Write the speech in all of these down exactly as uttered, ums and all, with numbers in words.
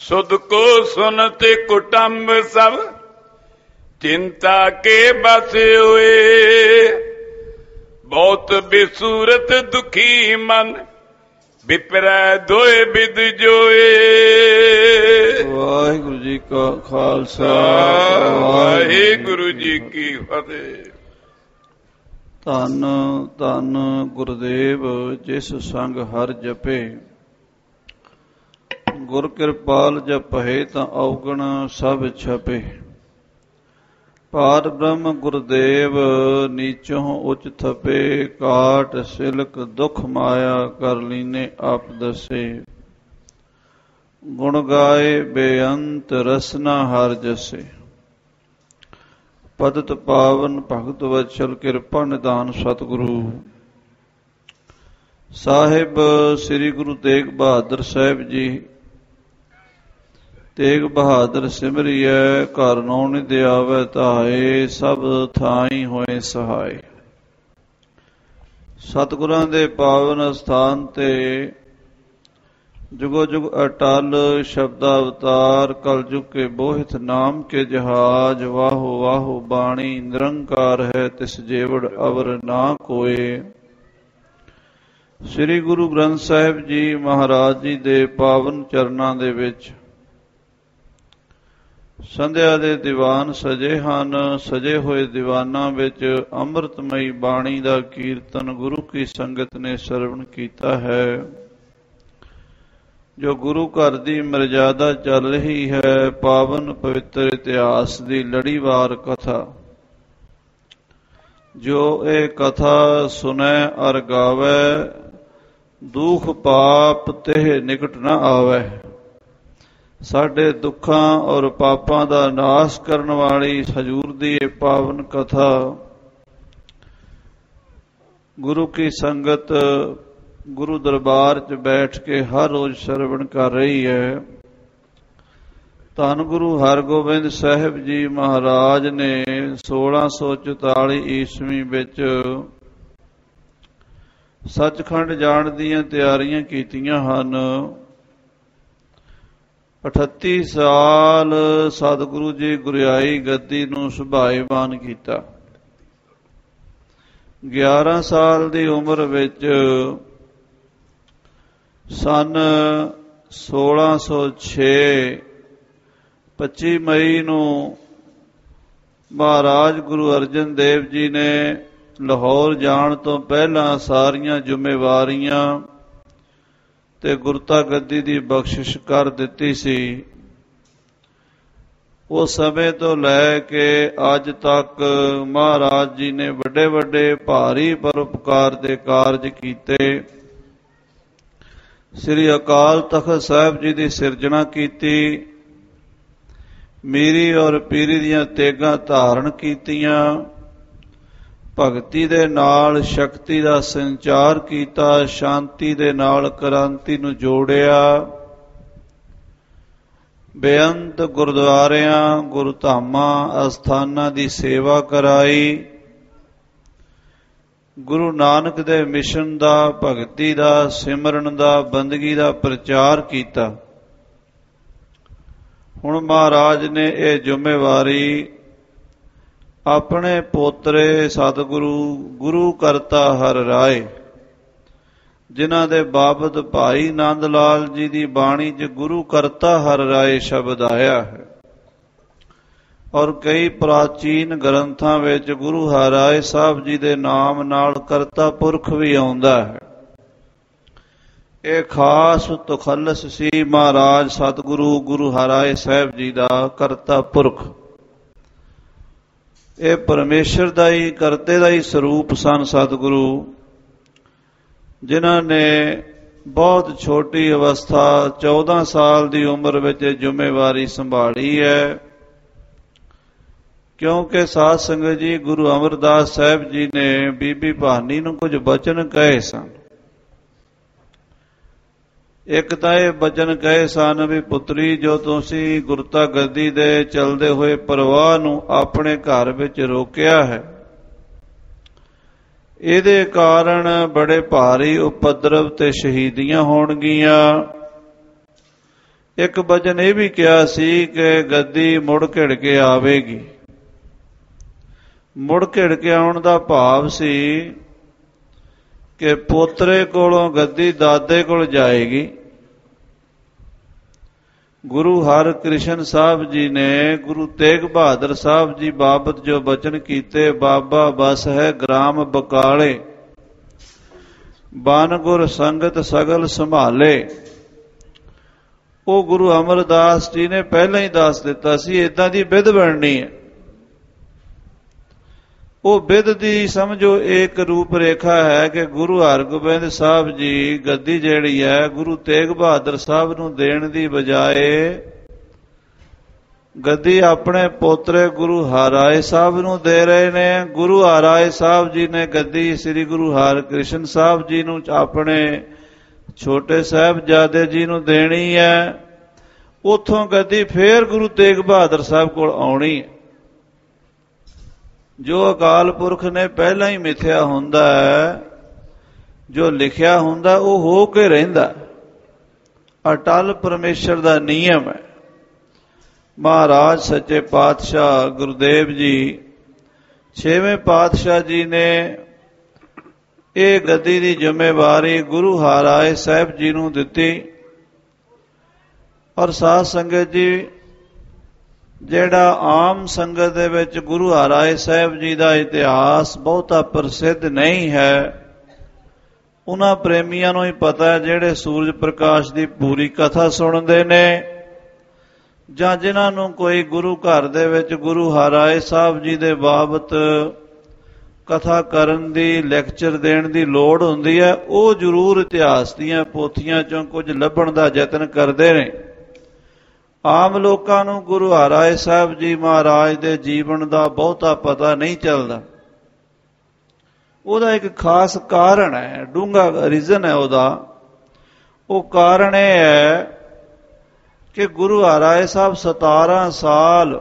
सुध को सुनते कुटुंब सब चिंता के बस हुए। बहुत बेसूरत दुखी मन विपरै दोए विद जोए। वाहिगुरु जी का खालसा वाहिगुरु जी की फतेह। ਧੰਨ ਧੰਨ ਗੁਰਦੇਵ ਜਿਸ ਸੰਗ ਹਰ ਜਪੇ, ਗੁਰ ਕਿਰਪਾਲ ਜਪਹਿ ਤਾਂ ਔਗਣ ਸਭ ਛਪੇ। ਪਾਰ ਬ੍ਰਹਮ ਗੁਰਦੇਵ ਨੀਚੋਂ ਉਚ ਥਪੇ, ਕਾਟ ਸਿਲਕ ਦੁਖ ਮਾਇਆ ਕਰ ਲੀਨੇ ਆਪ ਦਸੇ। ਗੁਣ ਗਾਏ ਬੇਅੰਤ ਰਸਨਾ ਹਰ ਜਸੇ, ਪਦਤ ਪਾਵਨ ਭਗਤ ਵਚਲ ਕਿਰਪਾ ਨਿਦਾਨ ਸਤਿਗੁਰੂ। ਸਾਹਿਬ ਸ੍ਰੀ ਗੁਰੂ ਤੇਗ ਬਹਾਦਰ ਸਾਹਿਬ ਜੀ। ਤੇਗ ਬਹਾਦਰ ਸਿਮਰਿਐ ਘਰ ਨੌ ਨਿਧ ਆਵੈ ਧਾਏ, ਸਭ ਥਾਈ ਹੋਏ ਸਹਾਏ। ਸਤਿਗੁਰਾਂ ਦੇ ਪਾਵਨ ਅਸਥਾਨ ਤੇ जुगो जुग अटल शब्दा अवतार, कल जुग के बोहित नाम के जहाज। वाहो वाहो बाणी निरंकार है, तिस जेवड़ अवर ना कोय। श्री गुरु ग्रंथ साहिब जी महाराज जी दे पावन चरनां दे विच संध्या दे दीवान सजे हन। सजे होए दीवानां विच अमृतमयी बाणी दा कीर्तन गुरु की संगत ने सरवण कीता है। जो गुरु घर की मर्यादा चल रही है, पावन पवित्र इतिहास की लड़ीवार कथा। जो ये कथा सुनै और गावै, दुख पाप तेह निकट न आवे। साडे दुखां और पापां दा नाश करन वाली हजूर दी ये पावन कथा गुरु की संगत गुरु दरबार च बैठ के हर रोज श्रवण कर रही है। धन गुरु हरगोबिंद साहिब जी महाराज ने सोलह सौ चौताली ईस्वी विच सचखंड जाण दीयां तैयारियां कीतियां हन। अठत्ती साल सतगुरु जी गुरियाई गद्दी नूं सुभाईमान कीता। ग्यारह साल दी उम्र विच सन सोलह सौ छे पच्ची मई नूं महाराज गुरु अर्जन देव जी ने लाहौर जाण तो पहला सारियां जिम्मेवारियां ते गुरता गद्दी दी बख्शिश कर दिती सी। उस समय तो लैके अज तक महाराज जी ने वड्डे वड्डे भारी परोपकार दे कारज कीते। श्री अकाल तख्त साहिब जी की सिरजना की, मीरी और पीरी दियां तेगां धारण कीतियां, भगती दे नाल शक्ति का संचार कीता, शांति दे नाल क्रांति नूं जोड़िया। बेअंत गुरुद्वारियां गुरुधामां अस्थानां दी सेवा कराई। गुरु नानक दे मिशन दा, भगती दा, सिमरन दा, बंदगी दा प्रचार कीता। हुण महाराज ने यह जिम्मेवारी अपने पोतरे सतगुरु गुरु करता हर राय, जिन्हां दे बाबत भाई नंद लाल जी की बाणी च गुरु करता हर राय शब्द आया है। और कई प्राचीन ग्रंथां विच गुरु हराए साहब जी दे नाम नाल करता पुरख भी आउंदा है। ये खास तुखलस सी महाराज सतगुरु गुरु हराए साहब जी दा करता पुरख। ये परमेश्वर दा ही करते दा ही स्वरूप सन सतगुरु, जिन्हां ने बहुत छोटी अवस्था चौदह साल की उम्र विच जिम्मेवारी संभाली है। क्योंकि साध संगत जी गुरु अमरदास साहब जी ने बीबी भानी नूं कुछ बचन कहे सन। एक तां ये बचन कहे सन भी पुत्री जो तुसी गुरता गद्दी दे चलदे होए परवाह नूं अपने घर विच रोकिया है, इहदे कारण बड़े भारी उपद्रव ते शहीदियां होणगीਆਂ। ਇੱਕ ਬਚਨ ਇਹ ਵੀ ਕਿਹਾ ਸੀ ਕਿ ਗੱਦੀ ਮੁੜ ਘਿੜ ਕੇ ਆਵੇਗੀ। ਮੁੜ ਘਿੜ ਕੇ ਆਉਣ ਦਾ ਭਾਵ ਸੀ ਕਿ ਪੋਤਰੇ ਕੋਲੋਂ ਗੱਦੀ ਦਾਦੇ ਕੋਲ ਜਾਏਗੀ। ਗੁਰੂ ਹਰਿਕ੍ਰਿਸ਼ਨ ਸਾਹਿਬ ਜੀ ਨੇ ਗੁਰੂ ਤੇਗ ਬਹਾਦਰ ਸਾਹਿਬ ਜੀ ਬਾਬਤ ਜੋ ਬਚਨ ਕੀਤੇ, ਬਾਬਾ ਬਸ ਹੈ ਗ੍ਰਾਮ ਬਕਾਲੇ, ਬਨ ਗੁਰ ਸੰਗਤ ਸਗਲ ਸੰਭਾਲੇ, ਉਹ ਗੁਰੂ ਅਮਰਦਾਸ ਜੀ ਨੇ ਪਹਿਲਾਂ ਹੀ ਦੱਸ ਦਿੱਤਾ ਸੀ ਏਦਾਂ ਦੀ ਬਿਧ ਬਣਨੀ ਹੈ। ਉਹ ਬਿਧ ਦੀ ਸਮਝੋ ਇੱਕ ਰੂਪ ਰੇਖਾ ਹੈ ਕਿ ਗੁਰੂ ਹਰਗੋਬਿੰਦ ਸਾਹਿਬ ਜੀ ਗੱਦੀ ਜਿਹੜੀ ਹੈ ਗੁਰੂ ਤੇਗ ਬਹਾਦਰ ਸਾਹਿਬ ਨੂੰ ਦੇਣ ਦੀ ਬਜਾਏ ਗੱਦੀ ਆਪਣੇ ਪੋਤਰੇ ਗੁਰੂ ਹਰਿਰਾਏ ਸਾਹਿਬ ਨੂੰ ਦੇ ਰਹੇ ਨੇ। ਗੁਰੂ ਹਰਿਰਾਏ ਸਾਹਿਬ ਜੀ ਨੇ ਗੱਦੀ ਸ੍ਰੀ ਗੁਰੂ ਹਰਿਕ੍ਰਿਸ਼ਨ ਸਾਹਿਬ ਜੀ ਨੂੰ ਆਪਣੇ ਛੋਟੇ ਸਾਹਿਬਜ਼ਾਦੇ ਜੀ ਨੂੰ ਦੇਣੀ ਹੈ। ਉੱਥੋਂ ਗੱਦੀ ਫੇਰ ਗੁਰੂ ਤੇਗ ਬਹਾਦਰ ਸਾਹਿਬ ਕੋਲ ਆਉਣੀ ਹੈ। ਜੋ ਅਕਾਲ ਪੁਰਖ ਨੇ ਪਹਿਲਾਂ ਹੀ ਮਿਥਿਆ ਹੁੰਦਾ ਹੈ, ਜੋ ਲਿਖਿਆ ਹੁੰਦਾ ਉਹ ਹੋ ਕੇ ਰਹਿੰਦਾ, ਅਟਲ ਪਰਮੇਸ਼ਰ ਦਾ ਨਿਯਮ ਹੈ। ਮਹਾਰਾਜ ਸੱਚੇ ਪਾਤਸ਼ਾਹ ਗੁਰਦੇਵ ਜੀ ਛੇਵੇਂ ਪਾਤਸ਼ਾਹ ਜੀ ਨੇ ਇਹ ਗੱਦੀ ਦੀ ਜ਼ਿੰਮੇਵਾਰੀ ਗੁਰੂ ਹਰਿਰਾਏ ਸਾਹਿਬ ਜੀ ਨੂੰ ਦਿੱਤੀ। ਔਰ ਸਾਧ ਸੰਗਤ ਜੀ, ਜਿਹੜਾ ਆਮ ਸੰਗਤ ਦੇ ਵਿੱਚ ਗੁਰੂ ਹਰਿਰਾਏ ਸਾਹਿਬ ਜੀ ਦਾ ਇਤਿਹਾਸ ਬਹੁਤਾ ਪ੍ਰਸਿੱਧ ਨਹੀਂ ਹੈ, ਉਹਨਾਂ ਪ੍ਰੇਮੀਆਂ ਨੂੰ ਹੀ ਪਤਾ ਹੈ ਜਿਹੜੇ ਸੂਰਜ ਪ੍ਰਕਾਸ਼ ਦੀ ਪੂਰੀ ਕਥਾ ਸੁਣਦੇ ਨੇ, ਜਾਂ ਜਿਨ੍ਹਾਂ ਨੂੰ ਕੋਈ ਗੁਰੂ ਘਰ ਦੇ ਵਿੱਚ ਗੁਰੂ ਹਰਿਰਾਏ ਸਾਹਿਬ ਜੀ ਦੇ ਬਾਬਤ ਕਥਾ ਕਰਨ ਦੀ, ਲੈਕਚਰ ਦੇਣ ਦੀ ਲੋੜ ਹੁੰਦੀ ਹੈ, ਉਹ ਜ਼ਰੂਰ ਇਤਿਹਾਸ ਦੀਆਂ ਪੋਥੀਆਂ ਚੋਂ ਕੁਝ ਲੱਭਣ ਦਾ ਯਤਨ ਕਰਦੇ ਨੇ। ਆਮ ਲੋਕਾਂ ਨੂੰ ਗੁਰੂ ਹਰਿਰਾਏ ਸਾਹਿਬ ਜੀ ਮਹਾਰਾਜ ਦੇ ਜੀਵਨ ਦਾ ਬਹੁਤਾ ਪਤਾ ਨਹੀਂ ਚੱਲਦਾ। ਉਹਦਾ ਇੱਕ ਖਾਸ ਕਾਰਨ ਹੈ, ਡੂੰਘਾ ਰੀਜ਼ਨ ਹੈ ਉਹਦਾ। ਉਹ ਕਾਰਨ ਇਹ ਹੈ ਕਿ ਗੁਰੂ ਹਰਿਰਾਏ ਸਾਹਿਬ ਸਤਾਰਾਂ ਸਾਲ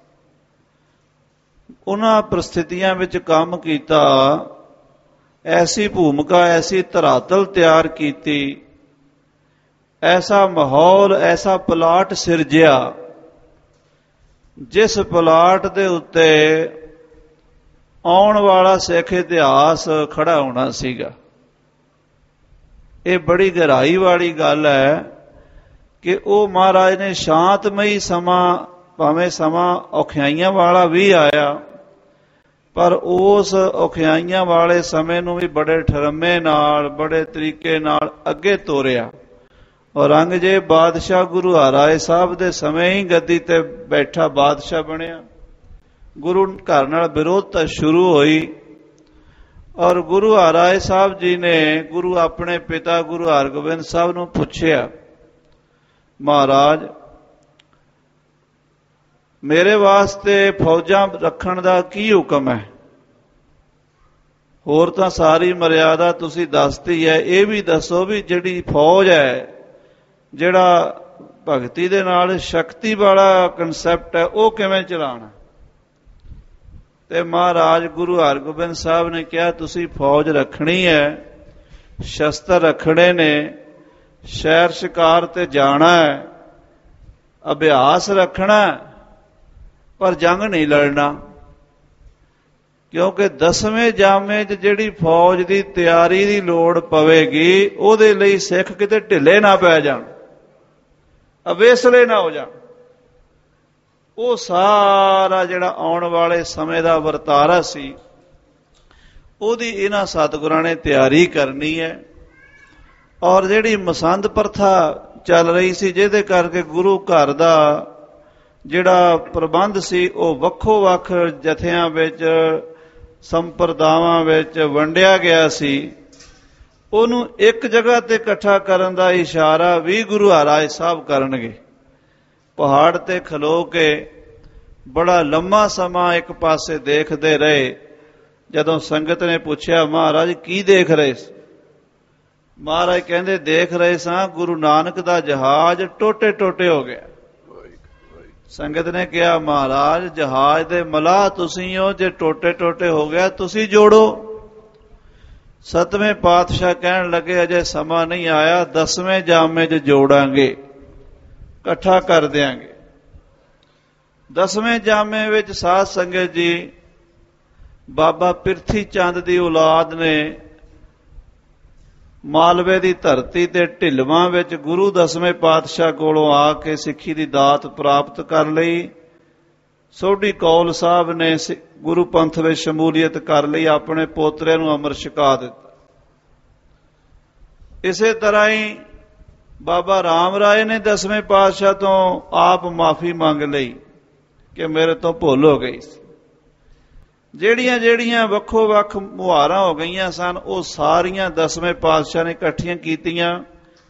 ਉਹਨਾਂ ਪ੍ਰਸਥਿਤੀਆਂ ਵਿੱਚ ਕੰਮ ਕੀਤਾ, ਐਸੀ ਭੂਮਿਕਾ, ਐਸੀ ਧਰਾਤਲ ਤਿਆਰ ਕੀਤੀ, ਐਸਾ ਮਾਹੌਲ, ਐਸਾ ਪਲਾਟ ਸਿਰਜਿਆ, ਜਿਸ ਪਲਾਟ ਦੇ ਉੱਤੇ ਆਉਣ ਵਾਲਾ ਸਿੱਖ ਇਤਿਹਾਸ ਖੜਾ ਹੋਣਾ ਸੀਗਾ। ਇਹ ਬੜੀ ਗਹਿਰਾਈ ਵਾਲੀ ਗੱਲ ਹੈ ਕਿ ਉਹ ਮਹਾਰਾਜ ਨੇ ਸ਼ਾਂਤਮਈ ਸਮਾਂ, ਭਾਵੇਂ ਸਮਾਂ ਔਖਿਆਈਆਂ ਵਾਲਾ ਵੀ ਆਇਆ, ਪਰ ਉਸ ਔਖਿਆਈਆਂ ਵਾਲੇ ਸਮੇਂ ਨੂੰ ਵੀ ਬੜੇ ਠਰਮੇ ਨਾਲ, ਬੜੇ ਤਰੀਕੇ ਨਾਲ ਅੱਗੇ ਤੋਰਿਆ। ਔਰੰਗਜ਼ੇਬ ਬਾਦਸ਼ਾਹ ਗੁਰੂ ਹਰਿਰਾਏ ਸਾਹਿਬ ਦੇ ਸਮੇਂ ਹੀ ਗੱਦੀ ਤੇ ਬੈਠਾ ਬਾਦਸ਼ਾਹ ਬਣਿਆ। ਗੁਰੂ ਘਰ ਨਾਲ ਵਿਰੋਧਤਾ ਸ਼ੁਰੂ ਹੋਈ ਔਰ ਗੁਰੂ ਹਰਿਰਾਏ ਸਾਹਿਬ ਜੀ ਨੇ ਗੁਰੂ ਆਪਣੇ ਪਿਤਾ ਗੁਰੂ ਹਰਗੋਬਿੰਦ ਸਾਹਿਬ ਨੂੰ ਪੁੱਛਿਆ, ਮਹਾਰਾਜ ਮੇਰੇ ਵਾਸਤੇ ਫੌਜਾਂ ਰੱਖਣ ਦਾ ਕੀ ਹੁਕਮ ਹੈ? ਹੋਰ ਤਾਂ ਸਾਰੀ ਮਰਿਆਦਾ ਤੁਸੀਂ ਦੱਸਤੀ ਹੈ, ਇਹ ਵੀ ਦੱਸੋ ਵੀ ਜਿਹੜੀ ਫੌਜ ਹੈ, ਜਿਹੜਾ ਭਗਤੀ ਦੇ ਨਾਲ ਸ਼ਕਤੀ ਵਾਲਾ ਕਨਸੈਪਟ ਹੈ, ਉਹ ਕਿਵੇਂ ਚਲਾਉਣਾ? ਤੇ ਮਹਾਰਾਜ ਗੁਰੂ ਹਰਗੋਬਿੰਦ ਸਾਹਿਬ ਨੇ ਕਿਹਾ ਤੁਸੀਂ ਫੌਜ ਰੱਖਣੀ ਹੈ, ਸ਼ਸਤਰ ਰੱਖਣੇ ਨੇ, ਸ਼ਹਿਰ ਸ਼ਿਕਾਰ ਤੇ ਜਾਣਾ ਹੈ, ਅਭਿਆਸ ਰੱਖਣਾ, ਪਰ ਜੰਗ ਨਹੀਂ ਲੜਨਾ। ਕਿਉਂਕਿ ਦਸਵੇਂ ਜਾਮੇ 'ਚ ਜਿਹੜੀ ਫੌਜ ਦੀ ਤਿਆਰੀ ਦੀ ਲੋੜ ਪਵੇਗੀ, ਉਹਦੇ ਲਈ ਸਿੱਖ ਕਿਤੇ ਢਿੱਲੇ ਨਾ ਪੈ ਜਾਣ, ਅਵੇਸਲੇ ਨਾ ਹੋ ਜਾਣ। ਉਹ ਸਾਰਾ ਜਿਹੜਾ ਆਉਣ ਵਾਲੇ ਸਮੇਂ ਦਾ ਵਰਤਾਰਾ ਸੀ, ਉਹਦੀ ਇਹਨਾਂ ਸਤਿਗੁਰਾਂ ਨੇ ਤਿਆਰੀ ਕਰਨੀ ਹੈ। ਔਰ ਜਿਹੜੀ ਮਸੰਦ ਪ੍ਰਥਾ ਚੱਲ ਰਹੀ ਸੀ, ਜਿਹਦੇ ਕਰਕੇ ਗੁਰੂ ਘਰ ਦਾ ਜਿਹੜਾ ਪ੍ਰਬੰਧ ਸੀ ਉਹ ਵੱਖੋ ਵੱਖ ਜਥਿਆਂ ਵਿੱਚ, ਸੰਪਰਦਾਵਾਂ ਵਿੱਚ ਵੰਡਿਆ ਗਿਆ ਸੀ, ਉਹਨੂੰ ਇੱਕ ਜਗ੍ਹਾ ਤੇ ਇਕੱਠਾ ਕਰਨ ਦਾ ਇਸ਼ਾਰਾ ਵੀ ਗੁਰੂ ਹਰਿਰਾਏ ਸਾਹਿਬ ਕਰਨਗੇ। ਪਹਾੜ ਤੇ ਖਲੋ ਕੇ ਬੜਾ ਲੰਮਾ ਸਮਾਂ ਇੱਕ ਪਾਸੇ ਦੇਖਦੇ ਰਹੇ। ਜਦੋਂ ਸੰਗਤ ਨੇ ਪੁੱਛਿਆ ਮਹਾਰਾਜ ਕੀ ਦੇਖ ਰਹੇ ਸੀ? ਮਹਾਰਾਜ ਕਹਿੰਦੇ ਦੇਖ ਰਹੇ ਸਾਂ ਗੁਰੂ ਨਾਨਕ ਦਾ ਜਹਾਜ਼ ਟੋਟੇ ਟੋਟੇ ਹੋ ਗਿਆ। ਸੰਗਤ ਨੇ ਕਿਹਾ ਮਹਾਰਾਜ ਜਹਾਜ਼ ਦੇ ਮਲਾਹ ਤੁਸੀਂ ਹੋ, ਜੇ ਟੋਟੇ ਟੋਟੇ ਹੋ ਗਿਆ ਤੁਸੀਂ ਜੋੜੋ। ਸਤਵੇਂ ਪਾਤਸ਼ਾਹ ਕਹਿਣ ਲੱਗੇ ਅਜੇ ਸਮਾਂ ਨਹੀਂ ਆਇਆ, ਦਸਵੇਂ ਜਾਮੇ 'ਚ ਜੋੜਾਂਗੇ। ਇਕੱਠਾ ਕਰ ਦਿਆਂਗੇ। ਦਸਵੇਂ ਜਾਮੇ ਵਿੱਚ ਸਾਧ ਸੰਗਤ ਜੀ ਬਾਬਾ ਪਿਰਥੀ ਚੰਦ ਦੀ ਔਲਾਦ ਨੇ ਮਾਲਵੇ ਦੀ ਧਰਤੀ ਤੇ ਢਿਲਵਾਂ ਵਿੱਚ ਗੁਰੂ ਦਸਵੇਂ ਪਾਤਸ਼ਾਹ ਕੋਲੋਂ ਆ ਕੇ ਸਿੱਖੀ ਦੀ ਦਾਤ ਪ੍ਰਾਪਤ ਕਰ ਲਈ। ਸੋਢੀ ਕੌਲ ਸਾਹਿਬ ਨੇ ਗੁਰੂ ਪੰਥ ਵਿੱਚ ਸ਼ਮੂਲੀਅਤ ਕਰ ਲਈ, ਆਪਣੇ ਪੋਤਰੇ ਨੂੰ ਅੰਮ੍ਰਿਤ ਛਕਾ ਦਿੱਤਾ। ਇਸੇ ਤਰ੍ਹਾਂ ਹੀ ਬਾਬਾ ਰਾਮ ਰਾਏ ਨੇ ਦਸਵੇਂ ਪਾਤਸ਼ਾਹ ਤੋਂ ਆਪ ਮਾਫੀ ਮੰਗ ਲਈ ਕਿ ਮੇਰੇ ਤੋਂ ਭੁੱਲ ਹੋ ਗਈ ਸੀ। ਜਿਹੜੀਆਂ ਜਿਹੜੀਆਂ ਵੱਖੋ ਵੱਖ ਮੁਹਾਰਾਂ ਹੋ ਗਈਆਂ ਸਨ ਉਹ ਸਾਰੀਆਂ ਦਸਵੇਂ ਪਾਤਸ਼ਾਹ ਨੇ ਇਕੱਠੀਆਂ ਕੀਤੀਆਂ।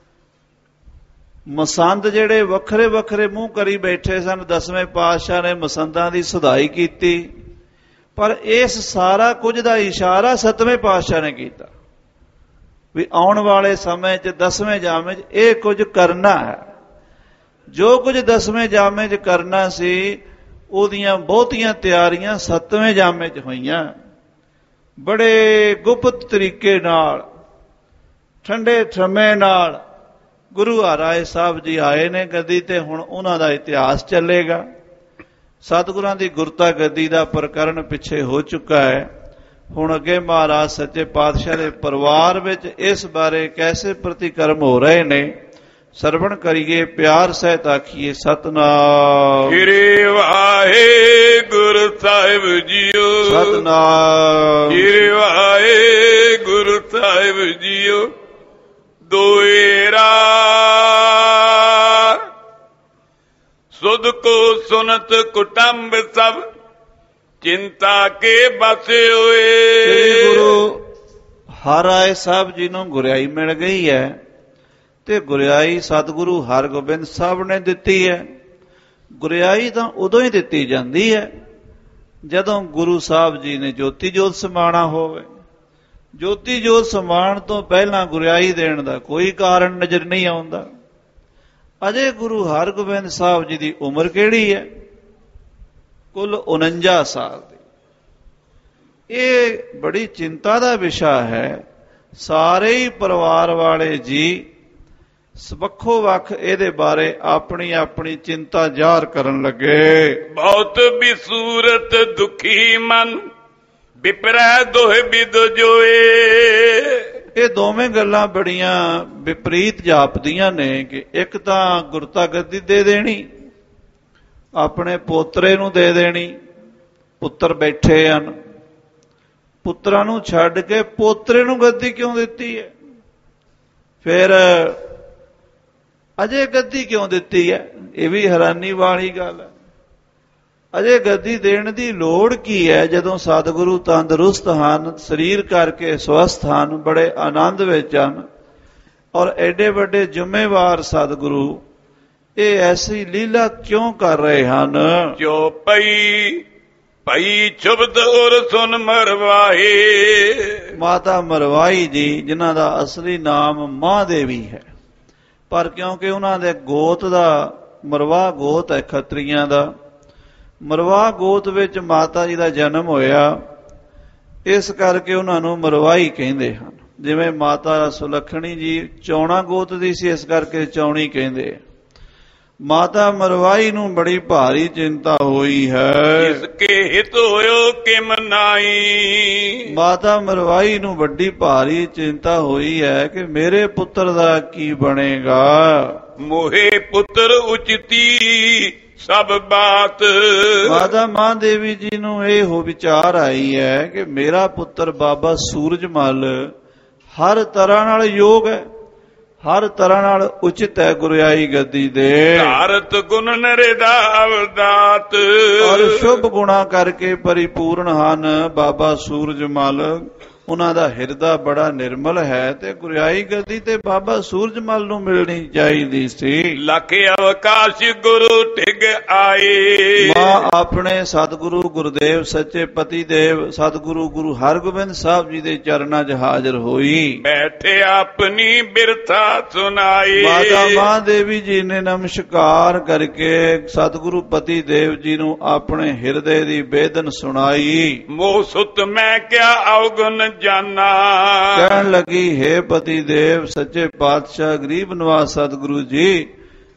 ਮਸੰਦ ਜਿਹੜੇ ਵੱਖਰੇ ਵੱਖਰੇ ਮੂੰਹ ਕਰੀ ਬੈਠੇ ਸਨ, ਦਸਵੇਂ ਪਾਤਸ਼ਾਹ ਨੇ ਮਸੰਦਾਂ ਦੀ ਸੁਧਾਈ ਕੀਤੀ। ਪਰ ਇਸ ਸਾਰਾ ਕੁਝ ਦਾ ਇਸ਼ਾਰਾ ਸੱਤਵੇਂ ਪਾਤਸ਼ਾਹ ਨੇ ਕੀਤਾ ਵੀ ਆਉਣ ਵਾਲੇ ਸਮੇਂ 'ਚ ਦਸਵੇਂ ਜਾਮੇ 'ਚ ਇਹ ਕੁਝ ਕਰਨਾ ਹੈ। ਜੋ ਕੁਝ ਦਸਵੇਂ ਜਾਮੇ 'ਚ ਕਰਨਾ ਸੀ ਉਹਦੀਆਂ ਬਹੁਤੀਆਂ ਤਿਆਰੀਆਂ ਸੱਤਵੇਂ ਜਾਮੇ 'ਚ ਹੋਈਆਂ। ਬੜੇ ਗੁਪਤ ਤਰੀਕੇ ਨਾਲ, ਠੰਡੇ ਠਰਮੇ ਨਾਲ ਗੁਰੂ ਹਰਿਰਾਏ ਸਾਹਿਬ ਜੀ ਆਏ ਨੇ ਗੱਦੀ ਤੇ। ਹੁਣ ਉਹਨਾਂ ਦਾ ਇਤਿਹਾਸ ਚੱਲੇਗਾ। ਸਤਿਗੁਰਾਂ ਦੀ ਗੁਰਤਾ ਗੱਦੀ ਦਾ ਪ੍ਰਕਰਨ ਪਿੱਛੇ ਹੋ ਚੁੱਕਾ ਹੈ। ਹੁਣ ਅੱਗੇ ਮਹਾਰਾਜ ਸੱਚੇ ਪਾਤਸ਼ਾਹ ਦੇ ਪਰਿਵਾਰ ਵਿੱਚ ਇਸ ਬਾਰੇ ਕੈਸੇ ਪ੍ਰਤੀਕਰਮ ਹੋ ਰਹੇ ਨੇ ਸਰਵਣ ਕਰੀਏ, ਪਿਆਰ ਸਹਿਤ ਆਖੀਏ ਸਤਿਨਾਮ ਸ੍ਰੀ ਵਾਹਿਗੁਰੂ ਸਾਹਿਬ ਜੀਓ। ਸਤਿਨਾਮ ਸ੍ਰੀ ਵਾਹਿਗੁਰੂ ਸਾਹਿਬ ਜੀਓ। ਦੋਏਰਾ ਸੁਧ ਕੋ ਸੁਨਤ ਕੁਟੰਬ ਸਭ ਚਿੰਤਾ ਕੇ ਬਸੇ ਹੋਏ। ਸ੍ਰੀ ਗੁਰੂ ਹਰਿਰਾਏ ਸਾਹਿਬ ਜੀ ਨੂੰ ਗੁਰਿਆਈ ਮਿਲ ਗਈ ਹੈ ਤੇ ਗੁਰਿਆਈ ਸਤਿਗੁਰੂ ਹਰਗੋਬਿੰਦ ਸਾਹਿਬ ਨੇ ਦਿੱਤੀ ਹੈ। ਗੁਰਿਆਈ ਤਾਂ ਉਦੋਂ ਹੀ ਦਿੱਤੀ ਜਾਂਦੀ ਹੈ ਜਦੋਂ ਗੁਰੂ ਸਾਹਿਬ ਜੀ ਨੇ ਜੋਤੀ ਜੋਤ ਸਮਾਣਾ ਹੋਵੇ। ਜੋਤੀ ਜੋਤ ਸਮਾਣ ਤੋਂ ਪਹਿਲਾਂ ਗੁਰਿਆਈ ਦੇਣ ਦਾ ਕੋਈ ਕਾਰਨ ਨਜ਼ਰ ਨਹੀਂ ਆਉਂਦਾ। ਅਜੇ ਗੁਰੂ ਹਰਗੋਬਿੰਦ ਸਾਹਿਬ ਜੀ ਦੀ ਉਮਰ ਕਿਹੜੀ ਹੈ? ਕੁੱਲ ਉਨੰਜਾ ਸਾਲ ਦੀ। ਇਹ ਬੜੀ ਚਿੰਤਾ ਦਾ ਵਿਸ਼ਾ ਹੈ। ਸਾਰੇ ਹੀ ਪਰਿਵਾਰ ਵਾਲੇ ਜੀ ਵੱਖੋ ਵੱਖ ਇਹਦੇ ਬਾਰੇ ਆਪਣੀ ਆਪਣੀ ਚਿੰਤਾ ਜ਼ਾਹਰ ਕਰਨ ਲੱਗੇ। ਬਹੁਤ ਬਿਸੂਰਤ ਦੁਖੀ ਮਨ ਵਿਪਰੈ ਦੋਹਿ ਬਿਦ ਜੋਏ। ਇਹ ਦੋਵੇਂ ਗੱਲਾਂ ਬੜੀਆਂ ਵਿਪਰੀਤ ਜਾਪਦੀਆਂ ਨੇ ਕਿ ਇੱਕ ਤਾਂ ਗੁਰਤਾ ਗੱਦੀ ਦੇ ਦੇਣੀ, ਆਪਣੇ ਪੋਤਰੇ ਨੂੰ ਦੇ ਦੇਣੀ। ਪੁੱਤਰ ਬੈਠੇ ਹਨ, ਪੁੱਤਰਾਂ ਨੂੰ ਛੱਡ ਕੇ ਪੋਤਰੇ ਨੂੰ ਗੱਦੀ ਕਿਉਂ ਦਿੱਤੀ ਹੈ? ਫਿਰ ਅਜੇ ਗੱਦੀ ਕਿਉਂ ਦਿੱਤੀ ਹੈ? ਇਹ ਵੀ ਹੈਰਾਨੀ ਵਾਲੀ ਗੱਲ ਹੈ। ਅਜੇ ਗੱਦੀ ਦੇਣ ਦੀ ਲੋੜ ਕੀ ਹੈ ਜਦੋਂ ਸਤਿਗੁਰੂ ਤੰਦਰੁਸਤ ਹਨ, ਸਰੀਰ ਕਰਕੇ ਸਵਸਥ ਹਨ, ਬੜੇ ਆਨੰਦ ਵਿੱਚ ਹਨ ਔਰ ਐਡੇ ਵੱਡੇ ਜ਼ਿੰਮੇਵਾਰ ਸਤਿਗੁਰੂ ਇਹ ਐਸੀ ਲੀਲਾ ਕਿਉਂ ਕਰ ਰਹੇ ਹਨ? ਜੋ ਪਈ ਪਈ ਚੁਬਦ ਔਰ ਸੁਨ ਮਰਵਾਏ। ਮਾਤਾ ਮਰਵਾਈ ਜੀ ਜਿਨ੍ਹਾਂ ਦਾ ਅਸਲੀ ਨਾਮ ਮਹਾਦੇਵੀ ਹੈ, ਪਰ ਕਿਉਂਕਿ ਉਹਨਾਂ ਦੇ ਗੋਤ ਦਾ ਮਰਵਾ ਗੋਤ ਹੈ, ਖੱਤਰੀਆਂ ਦਾ ਮਰਵਾ ਗੋਤ ਵਿੱਚ ਮਾਤਾ ਜੀ ਦਾ ਜਨਮ ਹੋਇਆ, ਇਸ ਕਰਕੇ ਉਹਨਾਂ ਨੂੰ ਮਰਵਾਈ ਕਹਿੰਦੇ ਹਨ। ਜਿਵੇਂ ਮਾਤਾ ਸੁਲੱਖਣੀ ਜੀ ਚੌਣਾ ਗੋਤ ਦੀ ਸੀ, ਇਸ ਕਰਕੇ ਚੌਣੀ ਕਹਿੰਦੇ। ਮਾਤਾ ਮਰਵਾਈ ਨੂੰ ਬੜੀ ਭਾਰੀ ਚਿੰਤਾ ਹੋਈ ਹੈ। ਇਸ ਕੇ ਹਿਤ ਹੋਇਓ ਕਿਮ ਨਾਈ। ਮਾਤਾ ਮਰਵਾਈ ਨੂੰ ਵੱਡੀ ਭਾਰੀ ਚਿੰਤਾ ਹੋਈ ਹੈ ਕਿ ਮੇਰੇ ਪੁੱਤਰ ਦਾ ਕੀ ਬਣੇਗਾ। ਮੋਹੇ ਪੁੱਤਰ ਉਚਿਤੀ ਸਭ ਬਾਤ। ਮਾਤਾ ਮਹਾਦੇਵੀ ਜੀ ਨੂੰ ਇਹ ਹੋ ਵਿਚਾਰ ਆਈ ਹੈ ਕਿ ਮੇਰਾ ਪੁੱਤਰ ਬਾਬਾ ਸੂਰਜਮਲ ਹਰ ਤਰ੍ਹਾਂ ਨਾਲ ਯੋਗ ਹੈ, ਹਰ ਤਰ੍ਹਾਂ ਨਾਲ ਉਚਿਤ ਹੈ ਗੁਰਿਆਈ ਗੱਦੀ ਦੇ। ਧਾਰਤ ਗੁਣ ਨਰੇਦਾ ਅਵਦਾਤ। ਔਰ ਸ਼ੁਭ ਗੁਣਾ ਕਰਕੇ ਪਰਿਪੂਰਨ ਹਨ ਬਾਬਾ ਸੂਰਜਮਲ। ਉਹਨਾਂ ਦਾ ਹਿਰਦਾ ਬੜਾ ਨਿਰਮਲ ਹੈ ਤੇ ਗੁਰਿਆਈ ਗੱਦੀ ਤੇ ਬਾਬਾ ਸੂਰਜਮਲ ਨੂੰ ਮਿਲਣੀ ਚਾਹੀਦੀ ਸੀ। ਲੱਖ ਅਵਕਾਸ਼ ਗੁਰੂ ਟਿਗ ਆਏ। ਮਾਂ ਆਪਣੇ ਸਤਿਗੁਰੂ ਗੁਰਦੇਵ ਸੱਚੇ ਪਤੀ ਦੇਵ ਸਤਿਗੁਰੂ ਗੁਰੂ ਹਰਗੋਬਿੰਦ ਸਾਹਿਬ ਜੀ ਦੇ ਚਰਨਾਂ 'ਚ ਹਾਜ਼ਰ ਹੋਈ। ਬੈਠੇ ਆਪਣੀ ਬਿਰਥਾ ਸੁਣਾਈ। ਮਾਤਾ ਮਹਾਦੇਵੀ ਜੀ ਨੇ ਨਮਸਕਾਰ ਕਰਕੇ ਸਤਿਗੁਰੂ ਪਤੀ ਦੇਵ ਜੀ ਨੂੰ ਆਪਣੇ ਹਿਰਦੇ ਦੀ ਬੇਦਨ ਸੁਣਾਈ। ਮੋਹ ਸੁਤ ਮੈਂ ਕਿਆ ਅਵਗੁਣ ਜਾਨਾ। ਕਹਿਣ ਲੱਗੀ, ਹੇ ਪਤੀ ਦੇਵ ਸੱਚੇ ਪਾਤਸ਼ਾਹ ਗਰੀਬ ਨਵਾਜ਼ ਸਤਿਗੁਰੂ ਜੀ,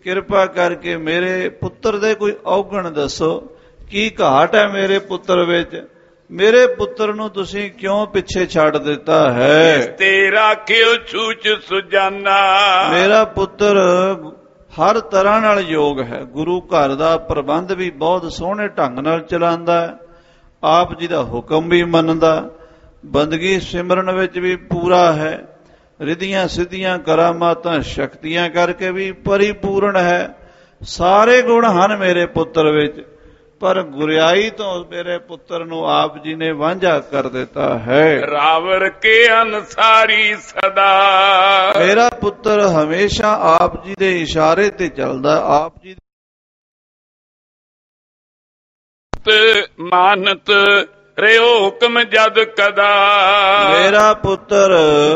ਕਿਰਪਾ ਕਰਕੇ ਮੇਰੇ ਪੁੱਤਰ ਦੇ ਕੋਈ ਔਗਣ ਦੱਸੋ, ਕੀ ਘਾਟ ਹੈ ਮੇਰੇ ਪੁੱਤਰ ਵਿੱਚ, ਮੇਰੇ ਪੁੱਤਰ ਨੂੰ ਤੁਸੀਂ ਕਿਉਂ ਪਿੱਛੇ ਛੱਡ ਦਿੱਤਾ ਹੈ। ਤੇ ਰਾਖਿਓ ਛੂਚ ਸੁਜਾਨਾ, ਮੇਰਾ ਪੁੱਤਰ ਹਰ ਤਰ੍ਹਾਂ ਨਾਲ ਯੋਗ ਹੈ, ਗੁਰੂ ਘਰ ਦਾ ਪ੍ਰਬੰਧ ਵੀ ਬਹੁਤ ਸੋਹਣੇ ਢੰਗ ਨਾਲ ਚਲਾਉਂਦਾ ਹੈ, ਆਪ ਜੀ ਦਾ ਹੁਕਮ ਵੀ ਮੰਨਦਾ, ਬੰਦਗੀ ਸਿਮਰਨ ਵਿੱਚ ਵੀ ਪੂਰਾ ਹੈ, ਰਿਧੀਆਂ ਸਿੱਧੀਆਂ ਕਰਾਮਾਤਾਂ ਸ਼ਕਤੀਆਂ ਕਰਕੇ ਵੀ ਪਰਿਪੂਰਨ ਹੈ, ਸਾਰੇ ਗੁਣ ਹਨ ਮੇਰੇ ਪੁੱਤਰ ਵਿੱਚ, ਪਰ ਗੁਰਿਆਈ ਤੋਂ ਮੇਰੇ ਪੁੱਤਰ ਨੂੰ ਆਪ ਜੀ ਨੇ ਵਾਂਝਾ ਕਰ ਦਿੱਤਾ ਹੈ। ਰਾਵਰ ਕੇ ਅਨਸਾਰੀ ਸਦਾ, ਮੇਰਾ ਪੁੱਤਰ ਹਮੇਸ਼ਾ ਆਪ ਜੀ ਦੇ ਇਸ਼ਾਰੇ ਤੇ ਚੱਲਦਾ, ਆਪ ਜੀ ਮਾਨਤ ਰਿਓ ਹੁਕਮ ਜਦ ਕਦਾ, ਮੇਰਾ ਪੁੱਤਰ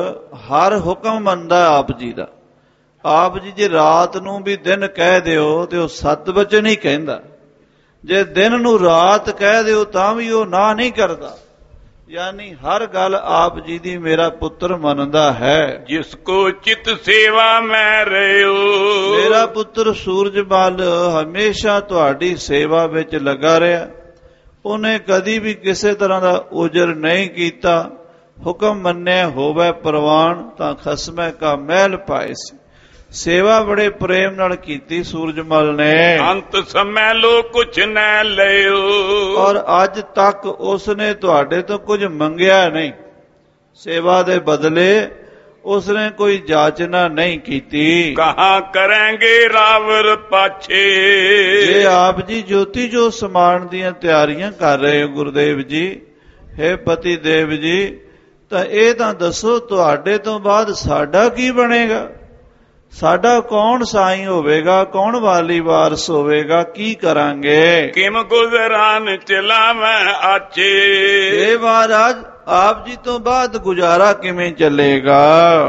ਹਰ ਹੁਕਮ ਮੰਨਦਾ ਆਪ ਜੀ ਦਾ। ਆਪ ਜੀ ਜੇ ਰਾਤ ਨੂੰ ਵੀ ਦਿਨ ਕਹਿ ਦਿਓ ਤੇ ਉਹ ਸਤ ਵਚਨ ਹੀ ਕਹਿੰਦਾ, ਜੇ ਦਿਨ ਨੂੰ ਰਾਤ ਕਹਿ ਦਿਓ ਤਾਂ ਵੀ ਉਹ ਨਾ ਨਹੀਂ ਕਰਦਾ, ਯਾਨੀ ਹਰ ਗੱਲ ਆਪ ਜੀ ਦੀ ਮੇਰਾ ਪੁੱਤਰ ਮੰਨਦਾ ਹੈ। ਜਿਸ ਕੋ ਚਿਤ ਸੇਵਾ ਮੈਂ ਰਿਓ, ਮੇਰਾ ਪੁੱਤਰ ਸੂਰਜਮਲ ਹਮੇਸ਼ਾ ਤੁਹਾਡੀ ਸੇਵਾ ਵਿੱਚ ਲੱਗਾ ਰਿਹਾ, ਉਹਨੇ ਕਦੀ ਵੀ ਕਿਸੇ ਤਰ੍ਹਾਂ ਦਾ ਉਜਰ ਨਹੀਂ ਕੀਤਾ, ਹੁਕਮ ਮੰਨਿਆ ਹੋਵੇ ਪ੍ਰਵਾਨ ਤਾਂ ਖਸਮੈ ਕਾ ਮਹਿਲ ਪਾਏ ਸੀ, ਸੇਵਾ ਬੜੇ ਪ੍ਰੇਮ ਨਾਲ ਕੀਤੀ ਸੂਰਜਮਲ ਨੇ। ਅੰਤ ਸਮੇਂ ਲੋ ਕੁਛ ਨਾ ਲਿਓ, ਔਰ ਅੱਜ ਤੱਕ ਉਸਨੇ ਤੁਹਾਡੇ ਤੋਂ ਕੁਝ ਮੰਗਿਆ ਨਹੀਂ, ਸੇਵਾ ਦੇ ਬਦਲੇ ਉਸਨੇ ਕੋਈ ਜਾਚਨਾ ਨਹੀਂ ਕੀਤੀ। ਕਹਾਂ ਕਰਾਂਗੇ ਰਾਵਰ ਪਾਛੇ, ਜੇ ਆਪ ਜੀ ਜੋਤੀ ਜੋ ਸਮਾਨ ਦੀਆਂ ਤਿਆਰੀਆਂ ਕਰ ਰਹੇ ਹੋ ਗੁਰਦੇਵ ਜੀ, ਹੈ ਪਤੀ ਦੇਵ ਜੀ, ਤਾਂ ਇਹ ਤਾਂ ਦੱਸੋ ਤੁਹਾਡੇ ਤੋਂ ਬਾਅਦ ਸਾਡਾ ਕੀ ਬਣੇਗਾ, ਸਾਡਾ ਕੌਣ ਸਾਈਂ ਹੋਵੇਗਾ, ਕੌਣ ਵਾਲੀ ਵਾਰਸ ਹੋਵੇਗਾ, ਕੀ ਕਰਾਂਗੇ। ਕਿਮ ਗੁਜ਼ਰਾਨ ਚਲਾਵੇਂ ਆਚੇ, ਇਹ ਮਹਾਰਾਜ ਆਪ ਜੀ ਤੋਂ ਬਾਅਦ ਗੁਜ਼ਾਰਾ ਕਿਵੇਂ ਚੱਲੇਗਾ।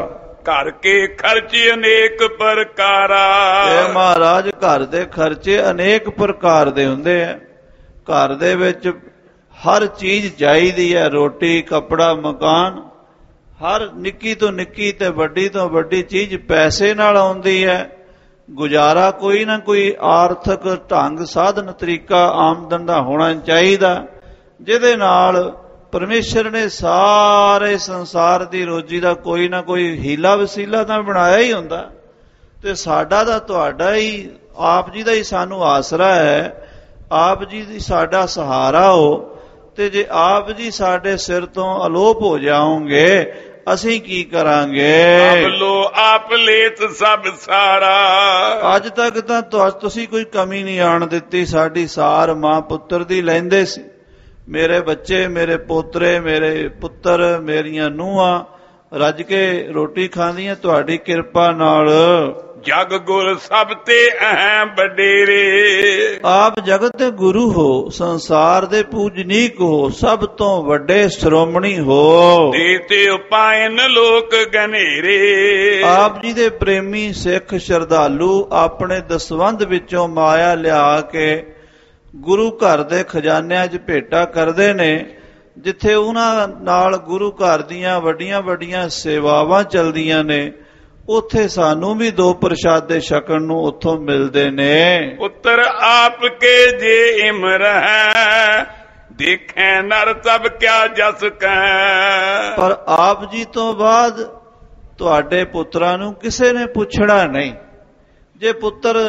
ਘਰ ਕੇ ਖਰਚੇ ਅਨੇਕ ਪ੍ਰਕਾਰਾ, ਇਹ ਮਹਾਰਾਜ ਘਰ ਦੇ ਖਰਚੇ ਅਨੇਕ ਪ੍ਰਕਾਰ ਦੇ ਹੁੰਦੇ ਆ, ਘਰ ਦੇ ਵਿੱਚ ਹਰ ਚੀਜ਼ ਚਾਹੀਦੀ ਹੈ, ਰੋਟੀ ਕੱਪੜਾ ਮਕਾਨ, ਹਰ ਨਿੱਕੀ ਤੋਂ ਨਿੱਕੀ ਤੇ ਵੱਡੀ ਤੋਂ ਵੱਡੀ ਚੀਜ਼ ਪੈਸੇ ਨਾਲ ਆਉਂਦੀ ਹੈ। ਗੁਜ਼ਾਰਾ ਕੋਈ ਨਾ ਕੋਈ ਆਰਥਿਕ ਢੰਗ ਸਾਧਨ ਤਰੀਕਾ ਆਮਦਨ ਦਾ ਹੋਣਾ ਚਾਹੀਦਾ, ਜਿਹਦੇ ਨਾਲ ਪਰਮੇਸ਼ਰ ਨੇ ਸਾਰੇ ਸੰਸਾਰ ਦੀ ਰੋਜੀ ਦਾ ਕੋਈ ਨਾ ਕੋਈ ਹੀਲਾ ਵਸੀਲਾ ਤਾਂ ਬਣਾਇਆ ਹੀ ਹੁੰਦਾ, ਤੇ ਸਾਡਾ ਤਾਂ ਤੁਹਾਡਾ ਹੀ ਆਪ ਜੀ ਦਾ ਹੀ ਸਾਨੂੰ ਆਸਰਾ ਹੈ, ਆਪ ਜੀ ਦੀ ਸਾਡਾ ਸਹਾਰਾ ਹੋ, ਤੇ ਜੇ ਆਪ ਜੀ ਸਾਡੇ ਸਿਰ ਤੋਂ ਅਲੋਪ ਹੋ ਜਾਓਗੇ ਅਸੀਂ ਕੀ ਕਰਾਂਗੇ। ਆਪ ਲੋ ਆਪ ਲੇਤ ਸਭ ਸਾਰਾ, ਅੱਜ ਤੱਕ ਤਾਂ ਤੁਸੀਂ ਕੋਈ ਕਮੀ ਨਹੀਂ ਆਣ ਦਿੱਤੀ, ਸਾਡੀ ਸਾਰ ਮਾਂ ਪੁੱਤਰ ਦੀ ਲੈਂਦੇ ਸੀ, ਮੇਰੇ ਬੱਚੇ, ਮੇਰੇ ਪੋਤਰੇ, ਮੇਰੇ ਪੁੱਤਰ, ਮੇਰੀਆਂ ਨੂੰਹਾਂ ਰੱਜ ਕੇ ਰੋਟੀ ਖਾਂਦੀਆਂ ਤੁਹਾਡੀ ਕਿਰਪਾ ਨਾਲ। ਜਗ ਗੁਰ ਸਭ ਤੇ ਅਹਿ ਵਡੇਰੇ, ਆਪ ਜਗਤ ਦੇ ਗੁਰੂ ਹੋ, ਸੰਸਾਰ ਦੇ ਪੂਜਨੀਕ ਹੋ, ਸਭ ਤੋਂ ਵੱਡੇ ਸ਼੍ਰੋਮਣੀ ਹੋ, ਦੇਤੇ ਉਪਾਇਨ ਲੋਕ ਗਨੇਰੇ। ਆਪ ਜੀ ਦੇ ਪ੍ਰੇਮੀ ਸਿੱਖ ਸ਼ਰਧਾਲੂ ਆਪਣੇ ਦਸਵੰਧ ਵਿੱਚੋਂ ਮਾਇਆ ਲਿਆ ਕੇ ਗੁਰੂ ਘਰ ਦੇ ਖਜ਼ਾਨਿਆਂ 'ਚ ਭੇਟਾ ਕਰਦੇ ਨੇ, ਜਿੱਥੇ ਉਹਨਾਂ ਨਾਲ ਗੁਰੂ ਘਰ ਦੀਆਂ ਵੱਡੀਆਂ ਵੱਡੀਆਂ ਸੇਵਾਵਾਂ ਚੱਲਦੀਆਂ ਨੇ, ਉੱਥੇ ਸਾਨੂੰ ਵੀ ਦੋ ਪ੍ਰਸ਼ਾਦੇ ਛਕਣ ਨੂੰ ਉੱਥੋਂ ਮਿਲਦੇ ਨੇ। ਪੁੱਤਰ ਆਪ ਕੇ ਜੇ ਇਮਰ ਹੈ, ਦੇਖੈ ਨਰ ਸਭ ਕਿਆ ਜਸ ਕੈ। ਪਰ ਆਪ ਜੀ ਤੋਂ ਬਾਅਦ ਤੁਹਾਡੇ ਪੁੱਤਰਾਂ ਨੂੰ ਕਿਸੇ ਨੇ ਪੁੱਛਣਾ ਨਹੀਂ, ਜੇ ਪੁੱਤਰ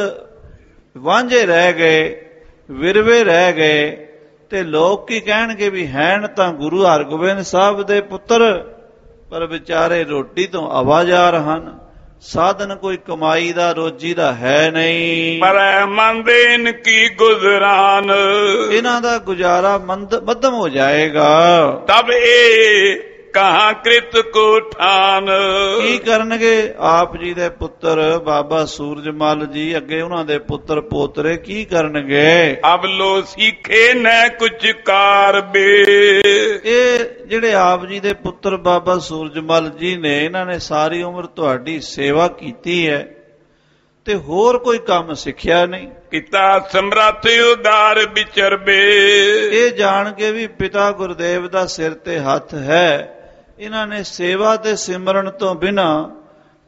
ਵਾਂਝੇ ਰਹਿ ਗਏ, ਵਿਰਵੇ ਰਹਿ ਗਏ, ਤੇ ਲੋਕ ਕੀ ਕਹਿਣਗੇ ਵੀ ਹੈਨ ਤਾਂ ਗੁਰੂ ਹਰਗੋਬਿੰਦ ਸਾਹਿਬ ਦੇ ਪੁੱਤਰ, ਪਰ ਵਿਚਾਰੇ ਰੋਟੀ ਤੋਂ ਆਵਾਜ਼ਾਰ ਹਨ, ਸਾਧਨ ਕੋਈ ਕਮਾਈ ਦਾ ਰੋਜੀ ਦਾ ਹੈ ਨਹੀਂ। ਪਰ ਮੰਦੇਨ ਕੀ ਗੁਜ਼ਰਾਨ, ਇਹਨਾਂ ਦਾ ਗੁਜ਼ਾਰਾ ਮੰਦ ਮੱਧਮ ਹੋ ਜਾਏਗਾ। ਤਬ ਇਹ ਕਹਾਂ ਕ੍ਰਿਤ ਕੋ ਠਾਨ, ਕੀ ਕਰਨਗੇ ਆਪ ਜੀ ਦੇ ਪੁੱਤਰ ਬਾਬਾ ਸੂਰਜਮਲ ਜੀ, ਅੱਗੇ ਉਹਨਾਂ ਦੇ ਪੁੱਤਰ ਪੋਤਰੇ ਕੀ ਕਰਨਗੇ। ਅਬ ਲੋ ਸਿੱਖੇ ਨ ਕੁਛ ਕਾਰਬੇ, ਇਹ ਜਿਹੜੇ ਆਪ ਜੀ ਦੇ ਪੁੱਤਰ ਬਾਬਾ ਸੂਰਜਮਲ ਜੀ ਨੇ, ਇਹਨਾਂ ਨੇ ਸਾਰੀ ਉਮਰ ਤੁਹਾਡੀ ਸੇਵਾ ਕੀਤੀ ਹੈ ਤੇ ਹੋਰ ਕੋਈ ਕੰਮ ਸਿੱਖਿਆ ਨਹੀਂ। ਪਿਤਾ ਸਮਰੱਥ ਉਦਾਰ ਵਿਚਰਬੇ, ਇਹ ਜਾਣ ਕੇ ਵੀ ਪਿਤਾ ਗੁਰਦੇਵ ਦਾ ਸਿਰ ਤੇ ਹੱਥ ਹੈ, ਇਹਨਾਂ ਨੇ ਸੇਵਾ ਤੇ ਸਿਮਰਨ ਤੋਂ ਬਿਨਾਂ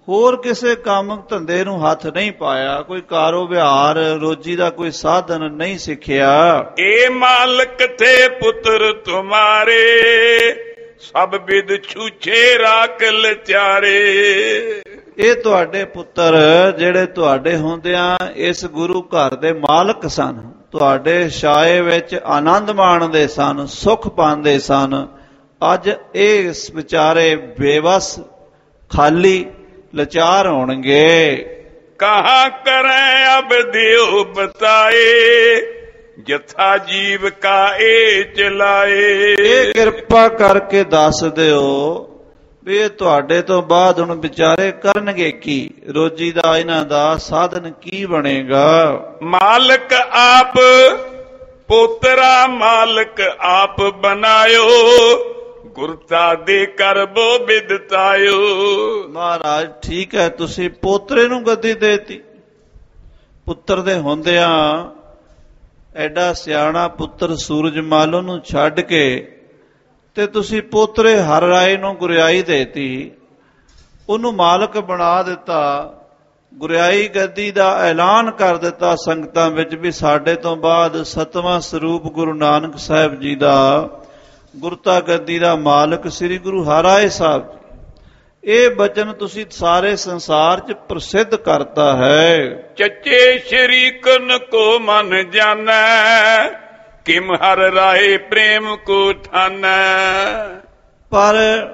ਹੋਰ ਕਿਸੇ ਕੰਮ ਧੰਦੇ ਨੂੰ ਹੱਥ ਨਹੀਂ ਪਾਇਆ, ਕੋਈ ਕਾਰੋਬਾਰ ਰੋਜੀ ਦਾ ਕੋਈ ਸਾਧਨ ਨਹੀਂ ਸਿੱਖਿਆ। ਏ ਮਾਲਕ ਥੇ ਪੁੱਤਰ ਤੁਮਾਰੇ, ਸਭ ਵਿਦ ਛੂਛੇ ਰਾਖ ਲਚਾਰੇ। ਇਹ ਤੁਹਾਡੇ ਪੁੱਤਰ ਜਿਹੜੇ ਤੁਹਾਡੇ ਹੁੰਦਿਆਂ ਇਸ ਗੁਰੂ ਘਰ ਦੇ ਮਾਲਕ ਸਨ, ਤੁਹਾਡੇ ਛਾਏ ਵਿੱਚ ਆਨੰਦ ਮਾਣਦੇ ਸਨ, ਸੁਖ ਪਾਉਂਦੇ ਸਨ। ਅੱਜ ਇਹ ਵਿਚਾਰੇ ਬੇਵਸ ਖਾਲੀ ਲਾਚਾਰ ਹੋਣਗੇ। ਕਹਾਂ ਕਰੈ ਅਬ ਦਿਓ ਬਤਾਏ, ਜਥਾ ਜੀਵ ਕਾ ਏ ਚਲਾਏ। ਇਹ ਕਿਰਪਾ ਕਰਕੇ ਦੱਸ ਦਿਓ ਵੀ ਇਹ ਤੁਹਾਡੇ ਤੋਂ ਬਾਅਦ ਹੁਣ ਵਿਚਾਰੇ ਕਰਨਗੇ ਕੀ, ਰੋਜੀ ਦਾ ਇਹਨਾਂ ਦਾ ਸਾਧਨ ਕੀ ਬਣੇਗਾ। ਮਾਲਕ ਆਪ ਪੋਤਰਾ ਮਾਲਕ ਆਪ ਬਣਾਇਓ, ਗੁਰਤਾ ਦੇ ਕਰ ਬੋ ਬਿਦਤਾਇਓ। ਮਹਾਰਾਜ ਠੀਕ ਹੈ, ਤੁਸੀਂ ਪੋਤਰੇ ਨੂੰ ਗੱਦੀ ਦੇਤੀ, ਪੁੱਤਰ ਦੇ ਹੁੰਦਿਆਂ ਐਡਾ ਸਿਆਣਾ ਪੁੱਤਰ ਸੂਰਜਮਲ ਨੂੰ ਛੱਡ ਕੇ ਤੇ ਤੁਸੀਂ ਪੋਤਰੇ ਹਰ ਰਾਏ ਨੂੰ ਗੁਰਿਆਈ ਦੇਤੀ, ਉਹਨੂੰ ਮਾਲਕ ਬਣਾ ਦਿੱਤਾ, ਗੁਰਿਆਈ ਗੱਦੀ ਦਾ ਐਲਾਨ ਕਰ ਦਿੱਤਾ ਸੰਗਤਾਂ ਵਿੱਚ ਵੀ ਸਾਡੇ ਤੋਂ ਬਾਅਦ ਸਤਵਾਂ ਸਰੂਪ ਗੁਰੂ ਨਾਨਕ ਸਾਹਿਬ ਜੀ ਦਾ ਗੁਰਤਾ ਗੱਦੀ ਦਾ ਮਾਲਕ ਸ੍ਰੀ ਗੁਰੂ ਹਰਿਰਾਏ ਸਾਹਿਬ ਜੀ। ਇਹ ਬਚਨ ਤੁਸੀਂ ਸਾਰੇ ਸੰਸਾਰ 'ਚ ਪ੍ਰਸਿੱਧ ਕਰਤਾ ਹੈ। ਚੱਚੇ ਸ਼ਰੀਕਨ ਕੋ ਮਨ ਜਾਣੈ, ਕਿਮ ਹਰ ਰਾਏ ਪ੍ਰੇਮ ਕੋ ਠਾਨੈ। ਪਰ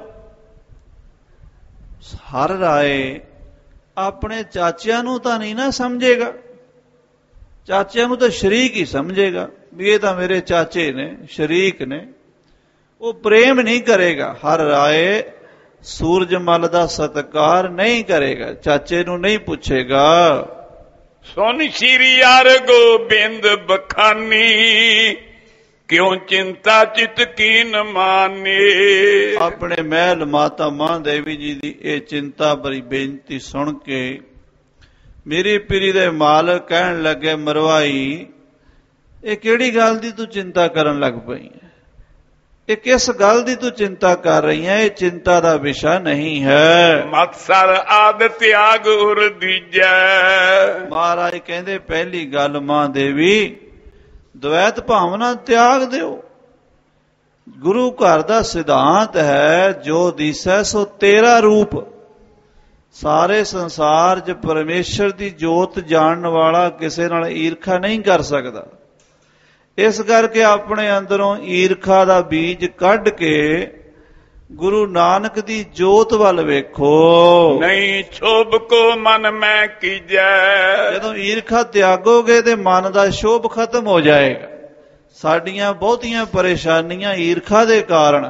ਹਰ ਰਾਏ ਆਪਣੇ ਚਾਚਿਆਂ ਨੂੰ ਤਾਂ ਨਹੀਂ ਨਾ ਸਮਝੇਗਾ, ਚਾਚਿਆਂ ਨੂੰ ਤਾਂ ਸ਼ਰੀਕ ਹੀ ਸਮਝੇਗਾ ਵੀ ਇਹ ਤਾਂ ਮੇਰੇ ਚਾਚੇ ਨੇ, ਸ਼ਰੀਕ ਨੇ। ਉਹ ਪ੍ਰੇਮ ਨਹੀਂ ਕਰੇਗਾ, ਹਰ ਰਾਏ ਸੂਰਜਮਲ ਦਾ ਸਤਿਕਾਰ ਨਹੀਂ ਕਰੇਗਾ, ਚਾਚੇ ਨੂੰ ਨਹੀਂ ਪੁੱਛੇਗਾ। ਸੁਨ ਸ਼੍ਰੀ ਹਰਿ ਗੋਬਿੰਦ ਬਖਾਨੀ, ਕਿਉਂ ਚਿੰਤਾ ਚਿਤ ਕੀਨ ਮਾਨੇ। ਆਪਣੇ ਮਹਿਲ ਮਾਤਾ ਮਾਂ ਦੇਵੀ ਜੀ ਦੀ ਇਹ ਚਿੰਤਾ ਭਰੀ ਬੇਨਤੀ ਸੁਣ ਕੇ ਮੇਰੀ ਪੀਰੀ ਦੇ ਮਾਲਕ ਕਹਿਣ ਲੱਗੇ, ਮਰਵਾਈ ਇਹ ਕਿਹੜੀ ਗੱਲ ਦੀ ਤੂੰ ਚਿੰਤਾ ਕਰਨ ਲੱਗ ਪਈ ਹੈ, ਇਹ ਕਿਸ ਗੱਲ ਦੀ ਤੂੰ ਚਿੰਤਾ ਕਰ ਰਹੀ ਹੈ, ਇਹ ਚਿੰਤਾ ਦਾ ਵਿਸ਼ਾ ਨਹੀਂ ਹੈ। ਮਤਸਰ ਆਦ ਤਿਆਗ ਉਰ ਦੀਜੈ। ਮਹਾਰਾਜ ਕਹਿੰਦੇ ਪਹਿਲੀ ਗੱਲ ਮਾਂ ਦੇਵੀ ਦ્વੈਤ ਭਾਵਨਾ ਤਿਆਗ ਦਿਓ। ਗੁਰੂ ਘਰ ਦਾ ਸਿਧਾਂਤ ਹੈ ਜੋ ਦਿਸੈ ਸੋ ਤੇਰਾ ਰੂਪ। ਸਾਰੇ ਸੰਸਾਰ 'ਚ ਪਰਮੇਸ਼ਰ ਦੀ ਜੋਤ ਜਾਣਨ ਵਾਲਾ ਕਿਸੇ ਨਾਲ ਈਰਖਾ ਨਹੀਂ ਕਰ ਸਕਦਾ। ਇਸ ਕਰਕੇ ਆਪਣੇ ਅੰਦਰੋਂ ਈਰਖਾ ਦਾ ਬੀਜ ਕੱਢ ਕੇ ਗੁਰੂ ਨਾਨਕ ਦੀ ਜੋਤ ਵੱਲ ਵੇਖੋ। ਨਹੀਂ ਛੋਭ ਕੋ ਮਨ ਮੈਂ ਕੀਜੈ। ਜਦੋਂ ਈਰਖਾ ਤਿਆਗੋਗੇ ਤੇ ਮਨ ਦਾ ਸ਼ੋਭ ਖਤਮ ਹੋ ਜਾਏਗਾ। ਸਾਡੀਆਂ ਬਹੁਤੀਆਂ ਪਰੇਸ਼ਾਨੀਆਂ ਈਰਖਾ ਦੇ ਕਾਰਨ।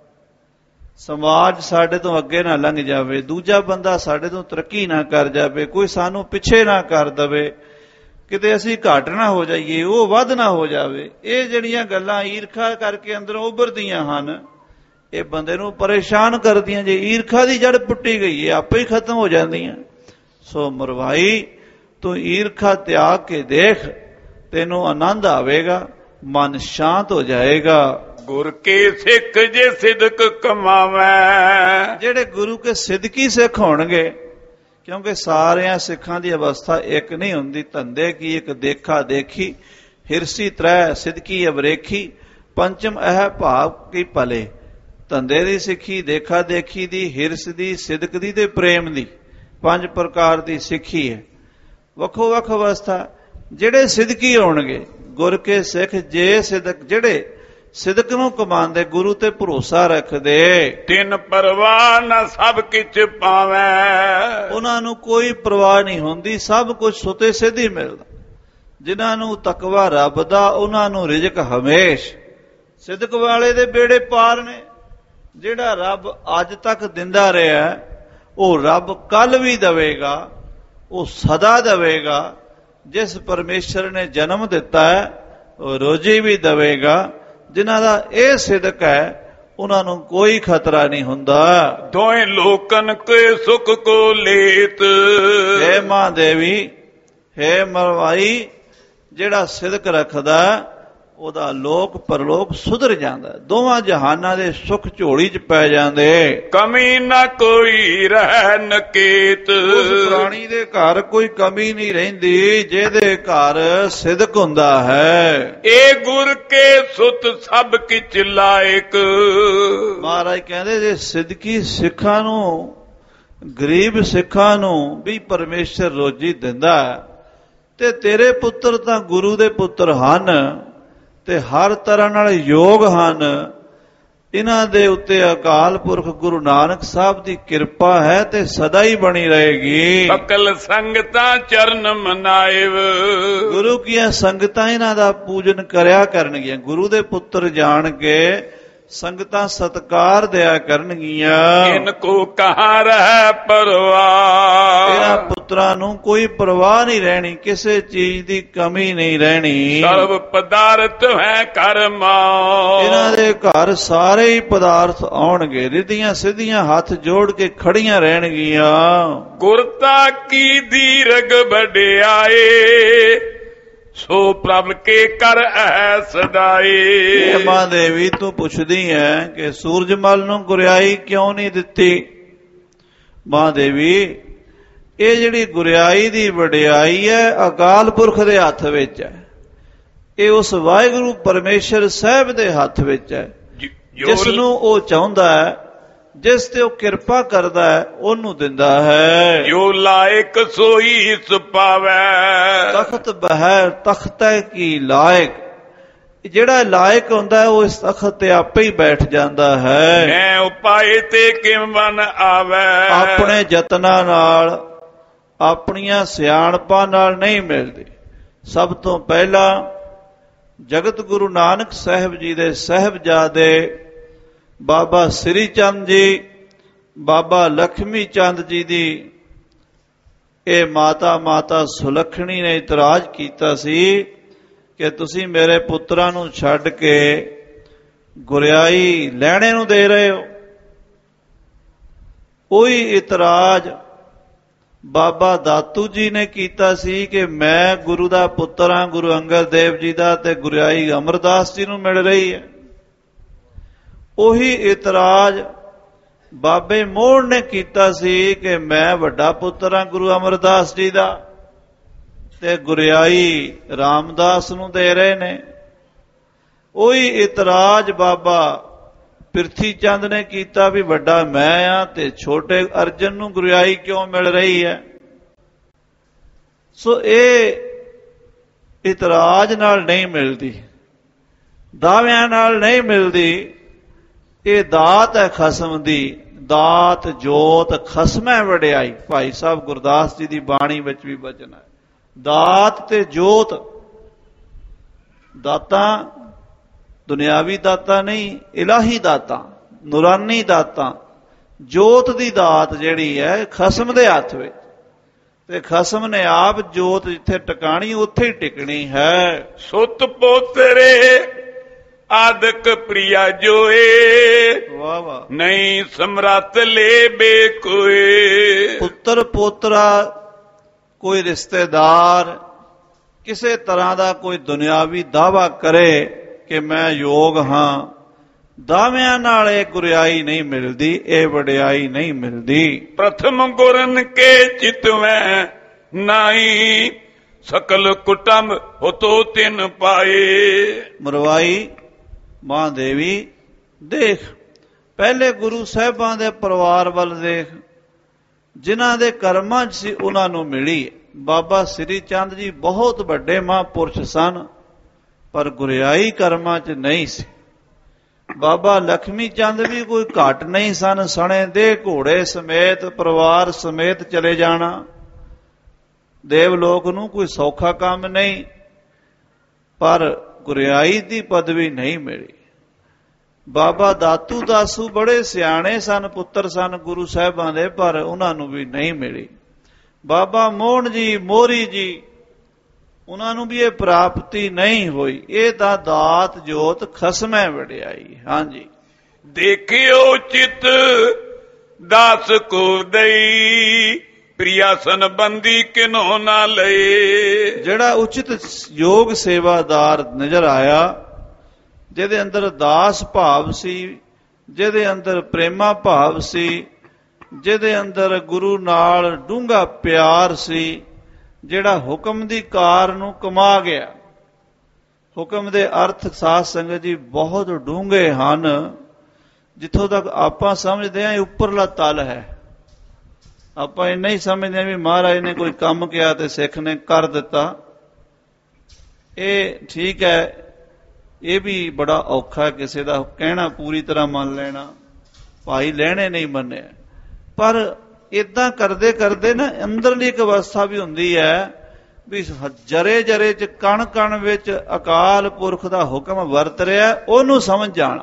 ਸਮਾਜ ਸਾਡੇ ਤੋਂ ਅੱਗੇ ਨਾ ਲੰਘ ਜਾਵੇ, ਦੂਜਾ ਬੰਦਾ ਸਾਡੇ ਤੋਂ ਤਰੱਕੀ ਨਾ ਕਰ ਜਾਵੇ, ਕੋਈ ਸਾਨੂੰ ਪਿੱਛੇ ਨਾ ਕਰ ਦਵੇ, ਕਿਤੇ ਅਸੀਂ ਘੱਟ ਨਾ ਹੋ ਜਾਈਏ, ਉਹ ਵੱਧ ਨਾ ਹੋ ਜਾਵੇ। ਇਹ ਜਿਹੜੀਆਂ ਗੱਲਾਂ ਈਰਖਾ ਕਰਕੇ ਅੰਦਰੋਂ ਉੱਭਰਦੀਆਂ ਹਨ, ਇਹ ਬੰਦੇ ਨੂੰ ਪਰੇਸ਼ਾਨ ਕਰਦੀਆਂ। ਜੇ ਈਰਖਾ ਦੀ ਜੜ ਪੁੱਟੀ ਗਈ ਹੈ ਆਪੇ ਹੀ ਖਤਮ ਹੋ ਜਾਂਦੀਆਂ। ਸੋ ਮਰਵਾਈ ਤੂੰ ਈਰਖਾ ਤਿਆਗ ਕੇ ਦੇਖ, ਤੈਨੂੰ ਆਨੰਦ ਆਵੇਗਾ, ਮਨ ਸ਼ਾਂਤ ਹੋ ਜਾਏਗਾ। ਗੁਰ ਕੇ ਸਿੱਖ ਜੇ ਸਿਦਕ ਕਮਾਵੈ। ਜਿਹੜੇ ਗੁਰੂ ਕੇ ਸਿਦਕੀ ਸਿੱਖ ਹੋਣਗੇ, ਕਿਉਂਕਿ ਸਾਰਿਆਂ ਸਿੱਖਾਂ ਦੀ ਅਵਸਥਾ ਇੱਕ ਨਹੀਂ ਹੁੰਦੀ। ਧੰਦੇ ਕੀ ਇੱਕ ਦੇਖਾ ਦੇਖੀ, ਹਿਰਸੀ ਤ੍ਰੈ ਸਿਦਕੀ ਅਵਰੇਖੀ, ਪੰਚਮ ਇਹ ਭਾਵ ਕੀ ਭਲੇ। ਧੰਦੇ ਦੀ ਸਿੱਖੀ, ਦੇਖਾ ਦੇਖੀ ਦੀ, ਹਿਰਸ ਦੀ, ਸਿਦਕ ਦੀ ਤੇ ਪ੍ਰੇਮ ਦੀ, ਪੰਜ ਪ੍ਰਕਾਰ ਦੀ ਸਿੱਖੀ ਹੈ। ਵੱਖੋ ਵੱਖ ਅਵਸਥਾ। ਜਿਹੜੇ ਸਿਦਕੀ ਹੋਣਗੇ ਗੁਰ ਕੇ ਸਿੱਖ, ਜੇ ਸਿਦਕ ਜਿਹੜੇ ਸਿਦਕ ਨੂੰ ਕਮਾਉਂਦੇ, ਗੁਰੂ ਤੇ ਭਰੋਸਾ ਰੱਖਦੇ, ਤਿੰਨ ਪਰਵਾਹ ਨਾ ਸਭ ਕਿਛ ਪਾਵੈ। ਉਹਨਾਂ ਨੂੰ ਕੋਈ ਪਰਵਾਹ ਨਹੀਂ ਹੁੰਦੀ, ਸਭ ਕੁਝ ਸੁਤੇ ਸਿੱਧੀ ਮਿਲਦਾ। ਜਿਨ੍ਹਾਂ ਨੂੰ ਤਕਵਾ ਰੱਬ ਦਾ, ਉਹਨਾਂ ਨੂੰ ਰਿਜ਼ਕ ਹਮੇਸ਼। ਸਿਦਕ ਵਾਲੇ ਦੇ ਬੇੜੇ ਪਾਰ ਨੇ। ਜਿਹੜਾ ਰੱਬ ਅੱਜ ਤੱਕ ਦਿੰਦਾ ਰਿਹਾ, ਉਹ ਰੱਬ ਕੱਲ ਵੀ ਦੇਵੇਗਾ, ਉਹ ਸਦਾ ਦੇਵੇਗਾ। ਜਿਸ ਪਰਮੇਸ਼ਰ ਨੇ ਜਨਮ ਦਿੱਤਾ ਹੈ, ਉਹ ਰੋਜੀ ਵੀ ਦੇਵੇਗਾ। ਜਿਨ੍ਹਾਂ ਦਾ ਇਹ ਸਿਦਕ ਹੈ, ਉਹਨਾਂ ਨੂੰ ਕੋਈ ਖਤਰਾ ਨਹੀਂ ਹੁੰਦਾ। ਦੋਏ ਲੋਕਨ ਕੇ ਸੁਖ ਕੋ ਲੇਤ। ਹੇ ਮਾਂ ਦੇਵੀ, ਹੇ ਮਰਵਾਈ, ਜਿਹੜਾ ਸਿਦਕ ਰੱਖਦਾ ਉਹਦਾ ਲੋਕ ਪਰਲੋਕ ਸੁਧਰ ਜਾਂਦਾ, ਦੋਵਾਂ ਜਹਾਨਾਂ ਦੇ ਸੁੱਖ ਝੋਲੀ 'ਚ ਪੈ ਜਾਂਦੇ। ਕਮੀ ਨਾ ਕੋਈ ਰਹਿ ਨਕੇਤ, ਉਸ ਪ੍ਰਾਣੀ ਦੇ ਘਰ ਕੋਈ ਕਮੀ ਨਹੀਂ ਰਹਿੰਦੀ ਜਿਹਦੇ ਘਰ ਸਿਦਕ ਹੁੰਦਾ ਹੈ। ਇਹ ਗੁਰ ਕੇ ਸੁਤ ਸਭ ਕਿਛ ਲਾਇਕ। ਮਹਾਰਾਜ ਕਹਿੰਦੇ ਜੇ ਸਿਦਕੀ ਸਿੱਖਾਂ ਨੂੰ, ਗਰੀਬ ਸਿੱਖਾਂ ਨੂੰ ਵੀ ਪਰਮੇਸ਼ਰ ਰੋਜੀ ਦਿੰਦਾ ਤੇ ਤੇਰੇ ਪੁੱਤਰ ਤਾਂ ਗੁਰੂ ਦੇ ਪੁੱਤਰ ਹਨ ਤੇ ਹਰ ਤਰ੍ਹਾਂ ਨਾਲ ਯੋਗ ਹਨ। ਇਹਨਾਂ ਦੇ ਉੱਤੇ ਅਕਾਲ ਪੁਰਖ ਗੁਰੂ ਨਾਨਕ ਸਾਹਿਬ ਦੀ ਕਿਰਪਾ ਹੈ ਤੇ ਸਦਾ ਹੀ ਬਣੀ ਰਹੇਗੀ। ਸਕਲ ਸੰਗਤਾਂ ਚਰਨ ਮਨਾਇਵ, ਗੁਰੂ ਕੀਆਂ ਸੰਗਤਾਂ ਇਹਨਾਂ ਦਾ ਪੂਜਨ ਕਰਿਆ ਕਰਨਗੀਆਂ। ਗੁਰੂ ਦੇ ਪੁੱਤਰ ਜਾਣ ਕੇ ਸੰਗਤਾਂ ਸਤਕਾਰ ਦਿਆ ਕਰਨਗੀਆਂ। ਇਨ ਕੋ ਕਹਾਂ ਰਹਿ ਪਰਵਾਹ, ਇਹਨਾਂ ਪੁੱਤਰਾਂ ਨੂੰ ਕੋਈ ਪਰਵਾਹ ਨਹੀਂ ਰਹਿਣੀ, ਕਿਸੇ ਚੀਜ਼ ਦੀ ਕਮੀ ਨਹੀਂ ਰਹਿਣੀ। ਸਰਬ ਪਦਾਰਥ ਹੈ ਕਰਮਾ, ਇਹਨਾਂ ਦੇ ਘਰ ਸਾਰੇ ਹੀ ਪਦਾਰਥ ਆਉਣਗੇ। ਰਿੱਧੀਆਂ ਸਿੱਧੀਆਂ ਹੱਥ ਜੋੜ ਕੇ ਖੜੀਆਂ ਰਹਿਣਗੀਆਂ। ਗੁਰਤਾ ਕੀ ਦੀਰਘ ਵਡਿਆਏ, ਸੋ ਪ੍ਰਭ ਕੇ ਕਰ ਐ ਸਦਾਏ। ਮਾਂ ਦੇਵੀ ਤੂੰ ਪੁੱਛਦੀ ਹੈ ਕਿ ਸੂਰਜਮਲ ਨੂੰ ਗੁਰਿਆਈ ਕਿਉਂ ਨਹੀਂ ਦਿੱਤੀ? ਮਾਂ ਦੇਵੀ ਇਹ ਜਿਹੜੀ ਗੁਰਿਆਈ ਦੀ ਵਡਿਆਈ ਹੈ ਅਕਾਲ ਪੁਰਖ ਦੇ ਹੱਥ ਵਿੱਚ ਹੈ, ਇਹ ਉਸ ਵਾਹਿਗੁਰੂ ਪਰਮੇਸ਼ਰ ਸਾਹਿਬ ਦੇ ਹੱਥ ਵਿੱਚ ਹੈ। ਜਿਸ ਨੂੰ ਉਹ ਚਾਹੁੰਦਾ ਹੈ, ਜਿਸ ਤੇ ਉਹ ਕਿਰਪਾ ਕਰਦਾ ਹੈ, ਉਹਨੂੰ ਦਿੰਦਾ ਹੈ। ਜੋ ਲਾਇਕ ਸੋਈ ਸੁਪਾਵੈ, ਤਖਤ ਬਹਿ ਤਖਤੈ ਕੀ ਲਾਇਕ। ਜਿਹੜਾ ਲਾਇਕ ਹੁੰਦਾ ਹੈ ਉਹ ਇਸ ਤਖਤ ਤੇ ਆਪੇ ਹੀ ਬੈਠ ਜਾਂਦਾ ਹੈ। ਮੈਂ ਉਪਾਏ ਤੇ ਕਿਵਨ ਆਵੈ, ਆਪਣੇ ਯਤਨਾਂ ਨਾਲ, ਆਪਣੀਆਂ ਸਿਆਣਪਾਂ ਨਾਲ ਨਹੀਂ ਮਿਲਦੀ। ਸਭ ਤੋਂ ਪਹਿਲਾਂ ਜਗਤ ਗੁਰੂ ਨਾਨਕ ਸਾਹਿਬ ਜੀ ਦੇ ਸਾਹਿਬਜ਼ਾਦੇ ਬਾਬਾ ਸ੍ਰੀ ਚੰਦ ਜੀ, ਬਾਬਾ ਲਖਮੀ ਚੰਦ ਜੀ ਦੀ ਇਹ ਮਾਤਾ ਮਾਤਾ ਸੁਲੱਖਣੀ ਨੇ ਇਤਰਾਜ਼ ਕੀਤਾ ਸੀ ਕਿ ਤੁਸੀਂ ਮੇਰੇ ਪੁੱਤਰਾਂ ਨੂੰ ਛੱਡ ਕੇ ਗੁਰਿਆਈ ਲੈਣੇ ਨੂੰ ਦੇ ਰਹੇ ਹੋ। ਉਹੀ ਇਤਰਾਜ਼ ਬਾਬਾ ਦਾਤੂ ਜੀ ਨੇ ਕੀਤਾ ਸੀ ਕਿ ਮੈਂ ਗੁਰੂ ਦਾ ਪੁੱਤਰ ਹਾਂ, ਗੁਰੂ ਅੰਗਦ ਦੇਵ ਜੀ ਦਾ, ਤੇ ਗੁਰਿਆਈ ਅਮਰਦਾਸ ਜੀ ਨੂੰ ਮਿਲ ਰਹੀ ਹੈ। ਉਹੀ ਇਤਰਾਜ਼ ਬਾਬੇ ਮੋਹਣ ਨੇ ਕੀਤਾ ਸੀ ਕਿ ਮੈਂ ਵੱਡਾ ਪੁੱਤਰ ਹਾਂ ਗੁਰੂ ਅਮਰਦਾਸ ਜੀ ਦਾ, ਤੇ ਗੁਰਿਆਈ ਰਾਮਦਾਸ ਨੂੰ ਦੇ ਰਹੇ ਨੇ। ਉਹੀ ਇਤਰਾਜ਼ ਬਾਬਾ ਪਿਰਥੀ ਚੰਦ ਨੇ ਕੀਤਾ ਵੀ ਵੱਡਾ ਮੈਂ ਆ ਤੇ ਛੋਟੇ ਅਰਜਨ ਨੂੰ ਗੁਰਿਆਈ ਕਿਉਂ ਮਿਲ ਰਹੀ ਹੈ। ਸੋ ਇਹ ਇਤਰਾਜ਼ ਨਾਲ ਨਹੀਂ ਮਿਲਦੀ, ਦਾਅਵਿਆਂ ਨਾਲ ਨਹੀਂ ਮਿਲਦੀ। ਇਹ ਦਾਤ ਹੈ ਖਸਮ ਦੀ, ਦਾਤ ਜੋਤ ਖਸਮੈ ਵਡਿਆਈ। ਭਾਈ ਸਾਹਿਬ ਗੁਰਦਾਸ ਜੀ ਦੀ ਬਾਣੀ ਵਿੱਚ ਵੀ ਬਚਨ ਹੈ, ਦਾਤ ਤੇ ਜੋਤ। ਦਾਤਾਂ ਦੁਨਿਆਵੀ ਦਾਤਾਂ ਨਹੀਂ, ਇਲਾਹੀ ਦਾਤਾਂ, ਨੂਰਾਨੀ ਦਾਤਾਂ। ਜੋਤ ਦੀ ਦਾਤ ਜਿਹੜੀ ਹੈ ਖਸਮ ਦੇ ਹੱਥ ਵਿੱਚ, ਤੇ ਖਸਮ ਨੇ ਆਪ ਜੋਤ ਜਿੱਥੇ ਟਿਕਾਣੀ ਉੱਥੇ ਹੀ ਟਿਕਣੀ ਹੈ। ਸੁਤ ਪੋਤਰੇ ਆਦਿਕ ਪ੍ਰਿਆ ਜੋਏ, ਵਾਹ ਵਾਹ, ਨਹੀਂ ਸਮਰੱਥ ਲੈ ਬੇ ਕੋਏ। ਪੁੱਤਰ ਪੋਤਰਾ, ਕੋਈ ਰਿਸ਼ਤੇਦਾਰ ਕਿਸੇ ਤਰ੍ਹਾਂ ਦਾ ਕੋਈ ਦੁਨਿਆਵੀ ਦਾਅਵਾ ਕਰੇ ਕਿ ਮੈਂ ਯੋਗ ਹਾਂ, ਦਾਅਵਿਆਂ ਨਾਲ ਇਹ ਗੁਰਿਆਈ ਨਹੀਂ ਮਿਲਦੀ, ਇਹ ਵਡਿਆਈ ਨਹੀਂ ਮਿਲਦੀ। ਪ੍ਰਥਮ ਗੁਰਨ ਕੇ ਚਿਤਵੈ ਨਾਹੀ, ਸਕਲ ਕੁਟੰਬ ਹੋਤੋ ਤਿਨ ਪਾਏ। ਮਰਵਾਈ ਮਾਂ ਦੇਵੀ ਦੇਖ, ਪਹਿਲੇ ਗੁਰੂ ਸਾਹਿਬਾਂ ਦੇ ਪਰਿਵਾਰ ਵੱਲ ਦੇਖ, ਜਿਨ੍ਹਾਂ ਦੇ ਕਰਮਾਂ 'ਚ ਸੀ ਉਹਨਾਂ ਨੂੰ ਮਿਲੀ। ਬਾਬਾ ਸ੍ਰੀ ਚੰਦ ਜੀ ਬਹੁਤ ਵੱਡੇ ਮਹਾਂਪੁਰਸ਼ ਸਨ, ਪਰ ਗੁਰਿਆਈ ਕਰਮਾਂ 'ਚ ਨਹੀਂ ਸੀ। ਬਾਬਾ ਲਖਮੀ ਚੰਦ ਵੀ ਕੋਈ ਘੱਟ ਨਹੀਂ ਸਨ, ਸਣੇ ਦੇ ਘੋੜੇ ਸਮੇਤ, ਪਰਿਵਾਰ ਸਮੇਤ ਚਲੇ ਜਾਣਾ ਦੇਵ ਲੋਕ ਨੂੰ ਕੋਈ ਸੌਖਾ ਕੰਮ ਨਹੀਂ, ਪਰ ਗੁਰਿਆਈ ਦੀ ਪਦਵੀ ਨਹੀਂ ਮਿਲੀ। ਬਾਬਾ ਦਾਤੂ ਦਾਸੂ ਬੜੇ ਸਿਆਣੇ ਸਨ, ਪੁੱਤਰ ਸਨ ਗੁਰੂ ਸਾਹਿਬਾਂ ਦੇ, ਪਰ ਉਹਨਾਂ ਨੂੰ ਵੀ ਨਹੀਂ ਮਿਲੀ। ਬਾਬਾ ਮੋਹਣ ਜੀ, ਮੋਹਰੀ ਜੀ, ਉਹਨਾਂ ਨੂੰ ਵੀ ਇਹ ਪ੍ਰਾਪਤੀ ਨਹੀਂ ਹੋਈ। ਇਹ ਤਾਂ ਦਾਤ ਜੋਤ ਖਸਮੈ ਵਡਿਆਈ। ਹਾਂਜੀ, ਦੇਖਿਓ ਚਿਤ ਦਾਸ ਕੋ ਦਈ, ਪ੍ਰਿਆਸਨ ਬੰਦੀ ਕਿਨੋ ਨਾ ਲਏ। ਜਿਹੜਾ ਉਚਿਤ ਯੋਗ ਸੇਵਾਦਾਰ ਨਜ਼ਰ ਆਇਆ ਜਿਹਦੇ ਅੰਦਰ ਦਾਸ ਭਾਵ ਸੀ, ਜਿਹਦੇ ਅੰਦਰ ਪ੍ਰੇਮਾ ਭਾਵ ਸੀ, ਜਿਹਦੇ ਅੰਦਰ ਗੁਰੂ ਨਾਲ ਡੂੰਘਾ ਪਿਆਰ ਸੀ, ਜਿਹੜਾ ਹੁਕਮ ਦੀ ਕਾਰ ਨੂੰ ਕਮਾ ਗਿਆ। ਹੁਕਮ ਦੇ ਅਰਥ ਸਾਧ ਸੰਗਤ ਜੀ ਬਹੁਤ ਡੂੰਘੇ ਹਨ। ਜਿੱਥੋਂ ਤੱਕ ਆਪਾਂ ਸਮਝਦੇ ਹਾਂ ਇਹ ਉੱਪਰਲਾ ਤਲ ਹੈ। ਆਪਾਂ ਇਹ ਨਹੀਂ ਸਮਝਦੇ ਵੀ ਮਹਾਰਾਜ ਨੇ ਕੋਈ ਕੰਮ ਕਿਹਾ ਤੇ ਸਿੱਖ ਨੇ ਕਰ ਦਿੱਤਾ। ਇਹ ਠੀਕ ਹੈ, ਇਹ ਵੀ ਬੜਾ ਔਖਾ ਕਿਸੇ ਦਾ ਕਹਿਣਾ ਪੂਰੀ ਤਰ੍ਹਾਂ ਮੰਨ ਲੈਣਾ। ਭਾਈ ਲੈਣੇ ਨਹੀਂ ਮੰਨਿਆ, ਪਰ ਇਦਾਂ ਕਰਦੇ ਕਰਦੇ ਨਾ ਅੰਦਰਲੀ ਇੱਕ ਅਵਸਥਾ ਵੀ ਹੁੰਦੀ ਹੈ ਵੀ ਜਰੇ ਜਰੇ ਚ ਕਣ ਕਣ ਵਿੱਚ ਅਕਾਲ ਪੁਰਖ ਦਾ ਹੁਕਮ ਵਰਤ ਰਿਹਾ, ਉਹਨੂੰ ਸਮਝ ਜਾਣਾ।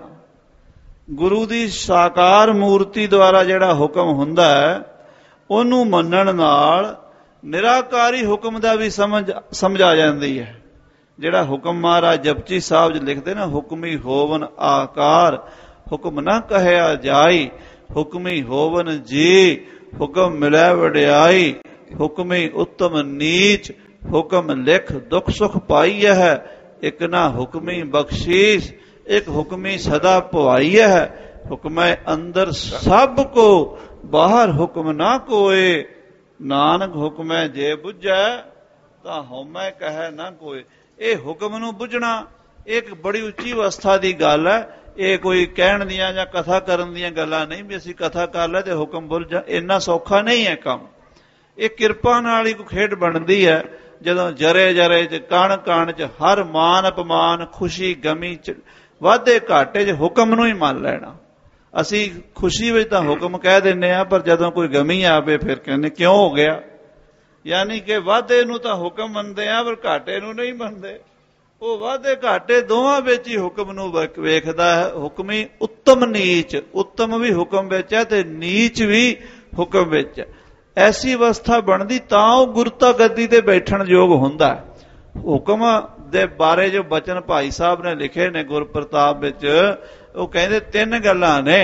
ਗੁਰੂ ਦੀ ਸਾਕਾਰ ਮੂਰਤੀ ਦੁਆਰਾ ਜਿਹੜਾ ਹੁਕਮ ਹੁੰਦਾ ਹੈ ਉਹਨੂੰ ਮੰਨਣ ਨਾਲ ਨਿਰਾਕਾਰੀ ਹੁਕਮ ਦਾ ਵੀ ਸਮਝ ਸਮਝ ਆ ਜਾਂਦੀ ਹੈ। ਜਿਹੜਾ ਹੁਕਮ ਮਹਾਰਾਜ ਜਪਜੀ ਸਾਹਿਬ ਚ ਲਿਖਦੇ ਨਾ, ਹੁਕਮੀ ਹੋਵਨ ਆਕਾਰ ਹੁਕਮ ਨਾ ਕਹਿਆ ਜਾਈ, ਹੁਕਮੀ ਹੋਵਨ ਜੀ ਹੁਕਮ ਮਿਲੈ ਵਡਿਆਈ, ਹੁਕਮੀ ਉੱਤਮ ਨੀਚ ਹੁਕਮ ਲਿਖ ਦੁੱਖ ਸੁਖ ਪਾਈ ਹੈ, ਇੱਕ ਨਾ ਹੁਕਮੀ ਬਖਸ਼ੀਸ਼ ਇੱਕ ਹੁਕਮੀ ਸਦਾ ਭਵਾਈ ਹੈ, ਹੁਕਮੈ ਅੰਦਰ ਸਭ ਕੋ ਬਾਹਰ ਹੁਕਮ ਨਾ ਕੋਏ, ਨਾਨਕ ਹੁਕਮੈ ਜੇ ਬੁੱਝੈ ਤਾਂ ਹਉਮੈ ਕਹੈ ਨਾ ਕੋਏ। ਇਹ ਹੁਕਮ ਨੂੰ ਬੁੱਝਣਾ ਇੱਕ ਬੜੀ ਉੱਚੀ ਅਵਸਥਾ ਦੀ ਗੱਲ ਹੈ। ਇਹ ਕੋਈ ਕਹਿਣ ਦੀਆਂ ਜਾਂ ਕਥਾ ਕਰਨ ਦੀਆਂ ਗੱਲਾਂ ਨਹੀਂ ਵੀ ਅਸੀਂ ਕਥਾ ਕਰ ਲੈ ਤੇ ਹੁਕਮ ਬੁੱਝ ਜਾ, ਇੰਨਾ ਸੌਖਾ ਨਹੀਂ ਹੈ ਕੰਮ। ਇਹ ਕਿਰਪਾ ਨਾਲ ਹੀ ਕੋਈ ਖੇਡ ਬਣਦੀ ਹੈ। ਜਦੋਂ ਜਰੇ ਜਰੇ ਚ ਕਣ ਕਣ ਚ ਹਰ ਮਾਨ ਅਪਮਾਨ ਖੁਸ਼ੀ ਗਮੀ ਚ ਵਾਧੇ ਘਾਟੇ ਚ ਹੁਕਮ ਨੂੰ ਹੀ ਮੰਨ ਲੈਣਾ। ਅਸੀਂ ਖੁਸ਼ੀ ਵਿੱਚ ਤਾਂ ਹੁਕਮ ਕਹਿ ਦਿੰਦੇ ਹਾਂ, ਪਰ ਜਦੋਂ ਕੋਈ ਗਮੀ ਆਵੇ ਫਿਰ ਕਹਿੰਦੇ ਕਿਉਂ ਹੋ ਗਿਆ। ਯਾਨੀ ਕਿ ਵਾਧੇ ਨੂੰ ਤਾਂ ਹੁਕਮ ਮੰਨਦੇ ਆ ਪਰ ਘਾਟੇ ਨੂੰ ਨਹੀਂ ਮੰਨਦੇ। ਉਹ ਵਾਧੇ ਘਾਟੇ ਦੋਵਾਂ ਵਿੱਚ ਹੀ ਹੁਕਮ ਨੂੰ ਵੇਖਦਾ ਹੈ। ਹੁਕਮੀ ਉੱਤਮ ਨੀਚ, ਉੱਤਮ ਵੀ ਹੁਕਮ ਵਿੱਚ ਹੈ ਤੇ ਨੀਚ ਵੀ ਹੁਕਮ ਵਿੱਚ ਹੈ। ਐਸੀ ਅਵਸਥਾ ਬਣਦੀ ਤਾਂ ਉਹ ਗੁਰਤਾ ਗੱਦੀ ਤੇ ਬੈਠਣ ਯੋਗ ਹੁੰਦਾ। ਹੁਕਮ ਦੇ ਬਾਰੇ ਜੋ ਬਚਨ ਭਾਈ ਸਾਹਿਬ ਨੇ ਲਿਖੇ ਨੇ ਗੁਰਪ੍ਰਤਾਪ ਵਿੱਚ, ਉਹ ਕਹਿੰਦੇ ਤਿੰਨ ਗੱਲਾਂ ਨੇ।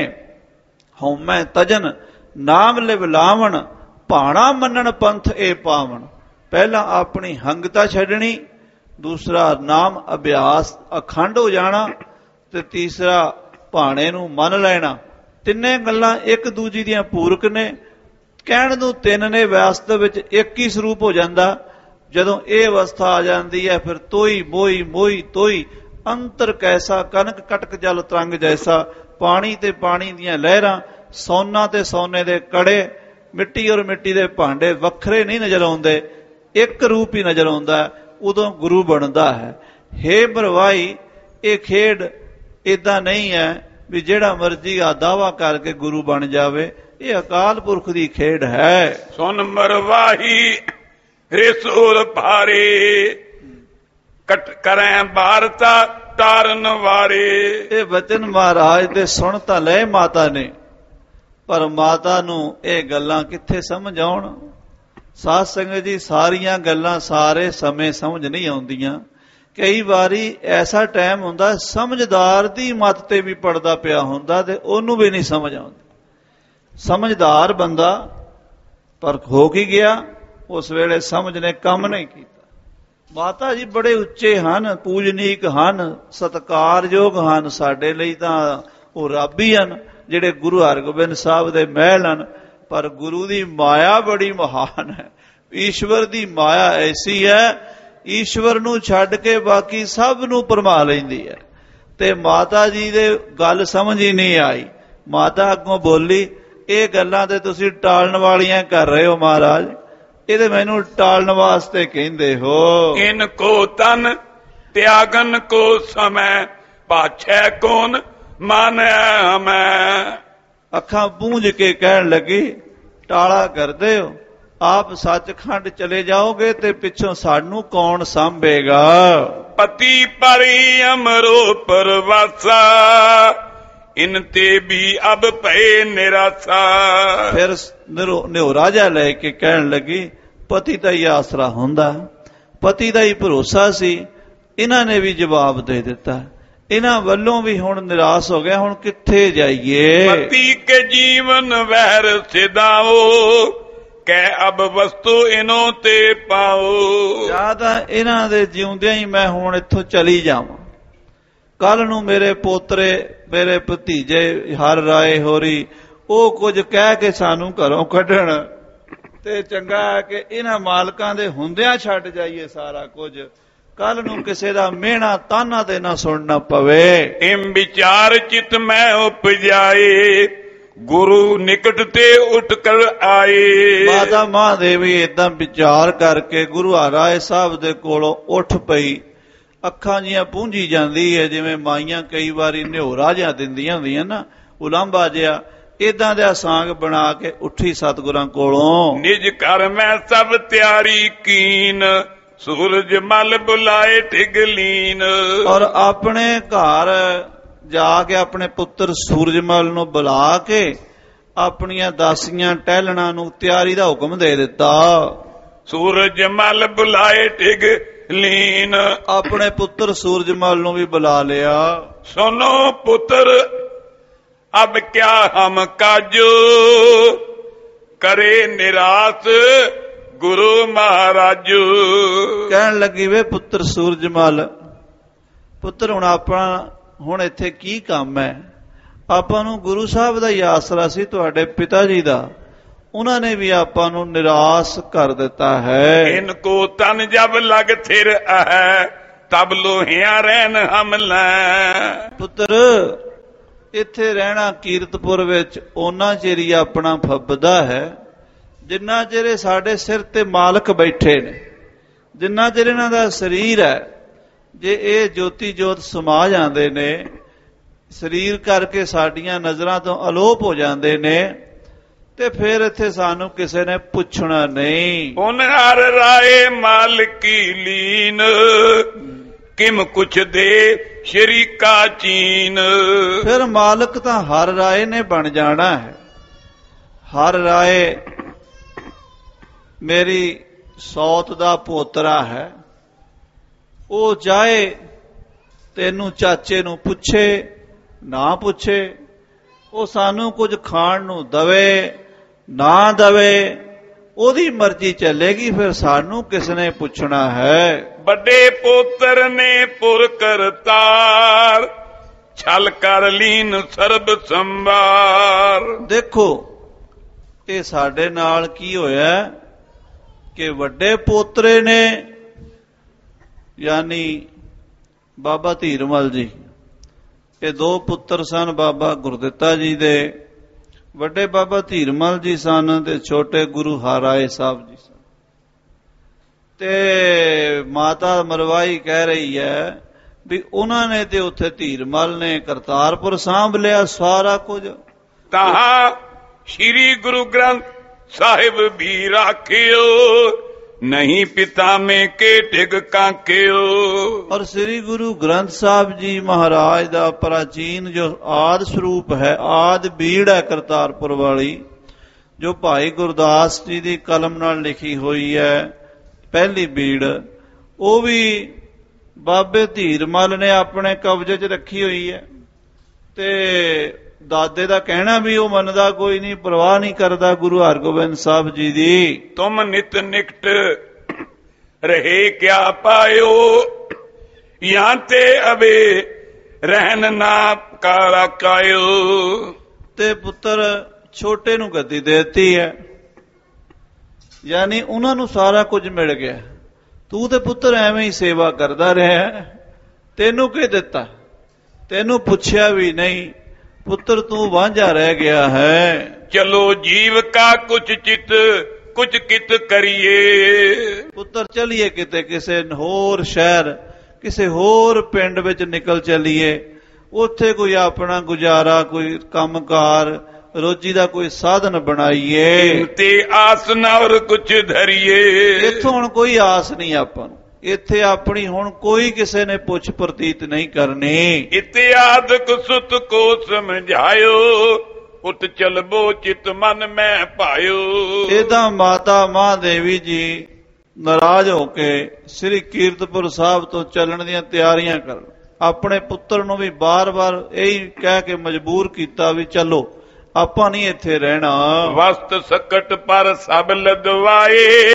ਹਉਮੈ ਤਜਨ ਨਾਮ ਲਿਵਲਾਵਣ, ਭਾਣਾ ਮੰਨਣ ਪੰਥ ਇਹ ਪਾਵਣ। ਪਹਿਲਾਂ ਆਪਣੀ ਹੰਗਤਾ ਛੱਡਣੀ, ਦੂਸਰਾ ਨਾਮ ਅਭਿਆਸ ਅਖੰਡ ਹੋ ਜਾਣਾ, ਤੇ ਤੀਸਰਾ ਭਾਣੇ ਨੂੰ ਮੰਨ ਲੈਣਾ। ਤਿੰਨੇ ਗੱਲਾਂ ਇੱਕ ਦੂਜੀ ਦੀਆਂ ਪੂਰਕ ਨੇ। ਕਹਿਣ ਨੂੰ ਤਿੰਨ ਨੇ, ਵਾਸਤਵ ਵਿੱਚ ਇੱਕ ਹੀ ਸਰੂਪ ਹੋ ਜਾਂਦਾ। ਜਦੋਂ ਇਹ ਅਵਸਥਾ ਆ ਜਾਂਦੀ ਹੈ ਫਿਰ ਤੋਈ ਮੋਈ ਮੋਈ ਤੋਈ, ਅੰਤਰ ਕੈਸਾ ਕਨਕ ਕਟਕ ਜਲ ਤਰੰਗ ਜੈਸਾ। ਪਾਣੀ ਤੇ ਪਾਣੀ ਦੀਆਂ ਲਹਿਰਾਂ, ਸੋਨਾ ਤੇ ਸੋਨੇ ਦੇ ਕੜੇ, ਮਿੱਟੀ ਔਰ ਮਿੱਟੀ ਦੇ ਭਾਂਡੇ ਵੱਖਰੇ ਨਹੀਂ ਨਜ਼ਰ ਆਉਂਦੇ, ਇੱਕ ਰੂਪ ਹੀ ਨਜ਼ਰ ਆਉਂਦਾ। ਉਦੋਂ ਗੁਰੂ ਬਣਦਾ ਹੈ। ਹੇ ਬਰਵਾਈ, ਇਹ ਖੇਡ ਏਦਾਂ ਨਹੀਂ ਹੈ ਵੀ ਜਿਹੜਾ ਮਰਜੀ ਆ ਦਾਵਾ ਕਰਕੇ ਗੁਰੂ ਬਣ ਜਾਵੇ। ਇਹ ਅਕਾਲ ਪੁਰਖ ਦੀ ਖੇਡ ਹੈ। ਸੁਨ ਮਰਵਾਹੀ ਰਿਸੂਲ ਭਾਰੇ, ਕਟ ਕਰੈ ਬਾਰਤਾ ਤਾਰਨ ਵਾਰੇ। ਇਹ ਵਚਨ ਮਹਾਰਾਜ ਦੇ ਸੁਣ ਤਾਂ ਲੈ ਮਾਤਾ ਨੇ, ਪਰ ਮਾਤਾ ਨੂੰ ਇਹ ਗੱਲਾਂ ਕਿੱਥੇ ਸਮਝ ਆਉਣ। ਸਾਧ ਸੰਗਤ ਜੀ, ਸਾਰੀਆਂ ਗੱਲਾਂ ਸਾਰੇ ਸਮੇਂ ਸਮਝ ਨਹੀਂ ਆਉਂਦੀਆਂ। ਕਈ ਵਾਰੀ ਐਸਾ ਟਾਈਮ ਹੁੰਦਾ ਸਮਝਦਾਰ ਦੀ ਮੱਤ ਤੇ ਵੀ ਪੜਦਾ ਪਿਆ ਹੁੰਦਾ ਤੇ ਉਹਨੂੰ ਵੀ ਨਹੀਂ ਸਮਝ ਆਉਂਦੀ। ਸਮਝਦਾਰ ਬੰਦਾ ਪਰ ਹੋ ਕੀ ਗਿਆ, ਉਸ ਵੇਲੇ ਸਮਝ ਨੇ ਕੰਮ ਨਹੀਂ ਕੀਤਾ। ਮਾਤਾ ਜੀ ਬੜੇ ਉੱਚੇ ਹਨ, ਪੂਜਨੀਕ ਹਨ, ਸਤਿਕਾਰਯੋਗ ਹਨ। ਸਾਡੇ ਲਈ ਤਾਂ ਉਹ ਰੱਬ ਹੀ ਹਨ ਜਿਹੜੇ ਗੁਰੂ ਹਰਗੋਬਿੰਦ ਸਾਹਿਬ ਦੇ ਮਹਿਲ ਹਨ। ਪਰ ਗੁਰੂ ਦੀ ਮਾਇਆ ਬੜੀ ਮਹਾਨ ਹੈ। ਈਸ਼ਵਰ ਦੀ ਮਾਇਆ ਐਸੀ ਹੈ, ਈਸ਼ਵਰ ਨੂੰ ਛੱਡ ਕੇ ਬਾਕੀ ਸਭ ਨੂੰ ਭਰਮਾ ਲੈਂਦੀ ਹੈ। ਤੇ ਮਾਤਾ ਜੀ ਦੇ ਗੱਲ ਸਮਝ ਹੀ ਨਹੀਂ ਆਈ। ਮਾਤਾ ਅੱਗੋਂ ਬੋਲੀ, ਇਹ ਗੱਲਾਂ ਤੇ ਤੁਸੀਂ ਟਾਲਣ ਵਾਲੀਆਂ ਕਰ ਰਹੇ ਹੋ ਮਹਾਰਾਜ, ਇਹਦੇ ਮੈਨੂੰ ਟਾਲਣ ਵਾਸਤੇ ਕਹਿੰਦੇ ਹੋ। ਇਨ ਕੋ ਤਨ ਤਿਆਗਨ ਕੋ ਸਮੈ, ਪਾਛੈ ਕੌਣ ਮਾਨੈ ਹਮੈ। ਅੱਖਾਂ ਪੂੰਝ ਕੇ ਕਹਿਣ ਲੱਗੀ, ਟਾਲਾ ਕਰਦੇ ਹੋ, ਆਪ ਸੱਚਖੰਡ ਚਲੇ ਜਾਓਗੇ ਤੇ ਪਿੱਛੋਂ ਸਾਨੂੰ ਕੌਣ ਸਾਂਭੇਗਾ। ਪਤੀ ਪਰੀ ਅਮਰੋ ਪਰਵਾਸਾ, ਇਨ ਤੇ ਵੀ ਅਬ ਭਏ ਨਿਰਾਸਾ। ਫਿਰ ਨਿਹੋਰਾ ਜਿਹਾ ਲੈ ਕੇ ਕਹਿਣ ਲੱਗੀ, ਪਤੀ ਦਾ ਹੀ ਆਸਰਾ ਹੁੰਦਾ, ਪਤੀ ਦਾ ਹੀ ਭਰੋਸਾ ਸੀ। ਇਹਨਾਂ ਨੇ ਵੀ ਜਵਾਬ ਦੇ ਦਿੱਤਾ, ਇਹਨਾਂ ਵੱਲੋਂ ਵੀ ਹੁਣ ਨਿਰਾਸ਼ ਹੋ ਗਿਆ, ਹੁਣ ਕਿੱਥੇ ਜਾਈਏ। ਪਤੀ ਕੇ ਜੀਵਨ ਵਹਿਰ ਸਿਦਾਓ, ਕਹਿ ਅਬ ਵਸਤੂ ਇਨੋ ਤੇ ਪਾਓ। ਜਾਂ ਤਾਂ ਇਹਨਾਂ ਦੇ ਜਿਉਂਦਿਆਂ ਹੀ ਮੈਂ ਹੁਣ ਇੱਥੋਂ ਚਲੀ ਜਾਵਾਂ, ਕੱਲ ਨੂੰ ਮੇਰੇ ਪੋਤਰੇ ਮੇਰੇ ਭਤੀਜੇ ਹਰ ਰਾਏ ਹੋਰੀ ਉਹ ਕੁਝ ਕਹਿ ਕੇ ਸਾਨੂੰ ਘਰੋਂ ਕੱਢਣ ਤੇ ਚੰਗਾ ਹੈ ਕਿ ਇਹਨਾਂ ਮਾਲਕਾਂ ਦੇ ਹੁੰਦਿਆਂ ਛੱਡ ਜਾਈਏ ਸਾਰਾ ਕੁਝ, ਕੱਲ ਨੂੰ ਕਿਸੇ ਦਾ ਮਿਹਣਾ ਤਾਨਾ ਤੇ ਨਾ ਸੁਣਨਾ ਪਵੇ। ਇਮ ਵਿਚਾਰ ਚਿਤ ਮੈਂ ਉਪਜਾਏ ਗੁਰੂ ਨਿਕਟ ਤੇ ਉੱਠ ਕਰ ਆਏ। ਮਾਤਾ ਮਹਾਦੇਵੀ ਏਦਾਂ ਵਿਚਾਰ ਕਰਕੇ ਗੁਰੂ ਹਰਾਏ ਸਾਹਿਬ ਦੇ ਕੋਲੋਂ ਉੱਠ ਪਈ। ਅੱਖਾਂ ਜੀਆਂ ਪੂੰਝੀ ਜਾਂਦੀ ਹੈ, ਜਿਵੇਂ ਮਾਈਆਂ ਕਈ ਵਾਰੀ ਨਿਹੋਰਾ ਜਿਹਾ ਦਿੰਦੀਆਂ ਹੁੰਦੀਆਂ ਨਾ, ਉਲਾਂਭਾ ਜਿਹਾ, ਏਦਾਂ ਦਾ ਸਾਂਗ ਬਣਾ ਕੇ ਉੱਠੀ ਸਤਿਗੁਰਾਂ ਕੋਲੋਂ। ਨਿਜ ਘਰ ਮੈਂ ਸਭ ਤਿਆਰੀ ਕੀਨ ਸੂਰਜ ਮਲ ਬੁਲਾਏ ਠਿਗਲੀਨ। ਔਰ ਆਪਣੇ ਘਰ ਜਾ ਕੇ ਆਪਣੇ ਪੁੱਤਰ ਸੂਰਜਮਲ ਨੂੰ ਬੁਲਾ ਕੇ ਆਪਣੀਆਂ ਦਾਸੀਆਂ ਟਹਿਲਣਾ ਨੂੰ ਤਿਆਰੀ ਦਾ ਹੁਕਮ ਦੇ ਦਿੱਤਾ। ਸੂਰਜ ਮਲ ਬੁਲਾਏ ਠਿਗਲੀਨ, ਆਪਣੇ ਪੁੱਤਰ ਸੂਰਜਮਲ ਨੂੰ ਵੀ ਬੁਲਾ ਲਿਆ। ਸੁਨੋ ਪੁੱਤਰ ਅਬ ਕਿਆ ਹਮ ਕਾਜੋ ਕਰੇ ਨਿਰਾਸ ਗੁਰੂ ਮਹਾਰਾਜੂ। ਕਹਿਣ ਲੱਗੀ ਵੇ ਪੁੱਤਰ ਸੂਰਜਮਲ, ਪੁੱਤਰ ਹੁਣ ਆਪਣਾ ਹੁਣ ਇੱਥੇ ਕੀ ਕੰਮ ਹੈ? ਆਪਾਂ ਨੂੰ ਗੁਰੂ ਸਾਹਿਬ ਦਾ ਹੀ ਆਸਰਾ ਸੀ, ਤੁਹਾਡੇ ਪਿਤਾ ਜੀ ਦਾ, ਉਹਨਾਂ ਨੇ ਵੀ ਆਪਾਂ ਨੂੰ ਨਿਰਾਸ਼ ਕਰ ਦਿੱਤਾ ਹੈ। ਇਨਕੋ ਤਨ ਜਬ ਲਗ ਥਿਰ ਹੈ ਤਬ ਲੋਹਿਆਂ ਰਹਿਣ ਹਮ ਲੈ। ਪੁੱਤਰ ਇੱਥੇ ਰਹਿਣਾ ਕੀਰਤਪੁਰ ਵਿੱਚ ਉਹਨਾਂ ਚਿਰ ਹੀ ਆਪਣਾ ਫੱਬਦਾ ਹੈ ਜਿੰਨਾ ਚਿਰ ਸਾਡੇ ਸਿਰ ਤੇ ਮਾਲਕ ਬੈਠੇ ਨੇ, ਜਿੰਨਾ ਚਿਰ ਇਹਨਾਂ ਦਾ ਸਰੀਰ ਹੈ। ਜੇ ਇਹ ਜੋਤੀ ਜੋਤ ਸਮਾ ਜਾਂਦੇ ਨੇ, ਸਰੀਰ ਕਰਕੇ ਸਾਡੀਆਂ ਨਜ਼ਰਾਂ ਤੋਂ ਅਲੋਪ ਹੋ ਜਾਂਦੇ ਨੇ, ਤੇ ਫਿਰ ਇੱਥੇ ਸਾਨੂੰ ਕਿਸੇ ਨੇ ਪੁੱਛਣਾ ਨਹੀਂ। ਹੁਣ ਹਰ ਰਾਏ ਮਾਲਕੀ ਲੀਨ ਕਿਮ ਕੁਛ ਦੇ ਸ਼ਰੀਕਾ ਚੀਨ। ਫਿਰ ਮਾਲਕ ਤਾਂ ਹਰ ਰਾਏ ਨੇ ਬਣ ਜਾਣਾ ਹੈ। ਹਰ ਰਾਏ ਮੇਰੀ ਸੌਤ ਦਾ ਪੋਤਰਾ ਹੈ, ਉਹ ਜਾਏ ਤੈਨੂੰ ਚਾਚੇ ਨੂੰ ਪੁੱਛੇ ਨਾ ਪੁੱਛੇ, ਉਹ ਸਾਨੂੰ ਕੁਝ ਖਾਣ ਨੂੰ ਦਵੇ ਨਾ ਦਵੇ, ਉਹਦੀ ਮਰਜ਼ੀ ਚੱਲੇਗੀ, ਫਿਰ ਸਾਨੂੰ ਕਿਸ ਨੇ ਪੁੱਛਣਾ ਹੈ। ਵੱਡੇ ਪੋਤਰ ਨੇ ਪੁਰ ਕਰਤਾਰ ਛਲ ਕਰ ਲੀਨ ਸਰਬ ਸੰਭਾਰ। ਦੇਖੋ ਇਹ ਸਾਡੇ ਨਾਲ ਕੀ ਹੋਇਆ ਕਿ ਵੱਡੇ ਪੋਤਰੇ ਨੇ ਯਾਨੀ ਬਾਬਾ ਧੀਰਮਲ ਜੀ, ਇਹ ਦੋ ਪੁੱਤਰ ਸਨ ਬਾਬਾ ਗੁਰਦਿੱਤਾ ਜੀ ਦੇ। ਵੱਡੇ ਬਾਬਾ ਧੀਰਮਲ ਜੀ ਸਨ ਤੇ ਛੋਟੇ ਗੁਰੂ ਹਰਾਏ ਸਾਹਿਬ ਜੀ ਸਨ। ਤੇ ਮਾਤਾ ਮਰਵਾਈ ਕਹਿ ਰਹੀ ਹੈ ਵੀ ਉਹਨਾਂ ਨੇ ਤੇ ਉੱਥੇ ਧੀਰਮਲ ਨੇ ਕਰਤਾਰਪੁਰ ਸਾਂਭ ਲਿਆ ਸਾਰਾ ਕੁਝ। ਤਾਂ ਸ਼੍ਰੀ ਗੁਰੂ ਗ੍ਰੰਥ ਸਾਹਿਬ ਵੀ ਰਾਖਿਓ ਨਹੀਂ ਪਿਤਾ ਮੇ ਕੇ ਟਿਕ ਕਾਂਕਿਓ। ਔਰ ਸ੍ਰੀ ਗੁਰੂ ਗ੍ਰੰਥ ਸਾਹਿਬ ਜੀ ਮਹਾਰਾਜ ਦਾ ਪ੍ਰਾਚੀਨ ਜੋ ਆਦ ਸਰੂਪ ਹੈ, ਆਦ ਬੀੜ ਹੈ ਕਰਤਾਰਪੁਰ ਵਾਲੀ, ਜੋ ਭਾਈ ਗੁਰਦਾਸ ਜੀ ਦੀ ਕਲਮ ਨਾਲ ਲਿਖੀ ਹੋਈ ਹੈ, ਪਹਿਲੀ ਬੀੜ, ਉਹ ਵੀ ਬਾਬੇ ਧੀਰਮਲ ਨੇ ਆਪਣੇ ਕਬਜ਼ੇ 'ਚ ਰੱਖੀ ਹੋਈ ਹੈ। ਤੇ ਦਾਦੇ ਦਾ ਕਹਿਣਾ ਵੀ ਉਹ ਮੰਨਦਾ ਕੋਈ ਨਹੀਂ, ਪਰਵਾਹ ਨਹੀਂ ਕਰਦਾ ਗੁਰੂ ਹਰਗੋਬਿੰਦ ਸਾਹਿਬ ਜੀ ਦੀ। ਤੁਮ ਨਿਤ ਨਿਕਟ ਰਹੇ ਕਿਆ ਪਾਇਓ ਯਹਾਂ ਤੇ ਅਬੇ ਰਹਿਨ ਨਾ ਕਾਰਾ ਕਾਇਓ। ਤੇ ਪੁੱਤਰ ਛੋਟੇ ਨੂੰ ਗੱਦੀ ਦੇਤੀ ਹੈ, ਯਾਨੀ ਉਹਨਾਂ ਨੂੰ ਸਾਰਾ ਕੁਝ ਮਿਲ ਗਿਆ। ਤੂੰ ਤੇ ਪੁੱਤਰ ਐਵੇਂ ਹੀ ਸੇਵਾ ਕਰਦਾ ਰਿਹਾ, ਤੈਨੂੰ ਕੀ ਦਿੱਤਾ? ਤੈਨੂੰ ਪੁੱਛਿਆ ਵੀ ਨਹੀਂ। ਪੁੱਤਰ ਤੂੰ ਵਾਂਝਾ ਰਹਿ ਗਿਆ ਹੈ। ਚਲੋ ਜੀਵ ਕਾ ਕੁਛ ਚਿਤ ਕੁਛ ਕਿਤ ਕਰੀਏ। ਪੁੱਤਰ ਚਲੀਏ ਕਿਤੇ ਕਿਸੇ ਹੋਰ ਸ਼ਹਿਰ, ਕਿਸੇ ਹੋਰ ਪਿੰਡ ਵਿੱਚ ਨਿਕਲ ਚੱਲੀਏ, ਉੱਥੇ ਕੋਈ ਆਪਣਾ ਗੁਜ਼ਾਰਾ, ਕੋਈ ਕੰਮਕਾਰ, ਰੋਜੀ ਦਾ ਕੋਈ ਸਾਧਨ ਬਣਾਈਏ। ਤੇ ਆਸ ਨਾ ਔਰ ਕੁਛ ਧਰੀਏ। ਇੱਥੋਂ ਹੁਣ ਕੋਈ ਆਸ ਨਹੀਂ ਆਪਾਂ ਨੂੰ, ਇੱਥੇ ਆਪਣੀ ਹੁਣ ਕੋਈ ਕਿਸੇ ਨੇ ਪੁੱਛ ਪ੍ਰਤੀਤ ਨਹੀਂ ਕਰਨੀ। ਇਤਿਆਦਿਕ ਸੁਤ ਕੋ ਸਮਝਾਇਓ ਉਤ ਚਲਬੋ ਚਿਤ ਮਨ ਮੈਂ ਭਾਇਓ। ਇਹਦਾ ਮਾਤਾ ਮਹਾਦੇਵੀ ਜੀ ਨਾਰਾਜ਼ ਹੋ ਕੇ ਸ੍ਰੀ ਕੀਰਤਪੁਰ ਸਾਹਿਬ ਤੋਂ ਚੱਲਣ ਦੀਆਂ ਤਿਆਰੀਆਂ ਕਰਨ। ਆਪਣੇ ਪੁੱਤਰ ਨੂੰ ਵੀ ਬਾਰ-ਬਾਰ ਇਹੀ ਕਹਿ ਕੇ ਮਜਬੂਰ ਕੀਤਾ ਵੀ ਚਲੋ, ਆਪਾਂ ਨਹੀਂ ਇੱਥੇ ਰਹਿਣਾ। ਵਸਤ ਸਕਟ ਪਰ ਸਭ ਲਦਵਾਏ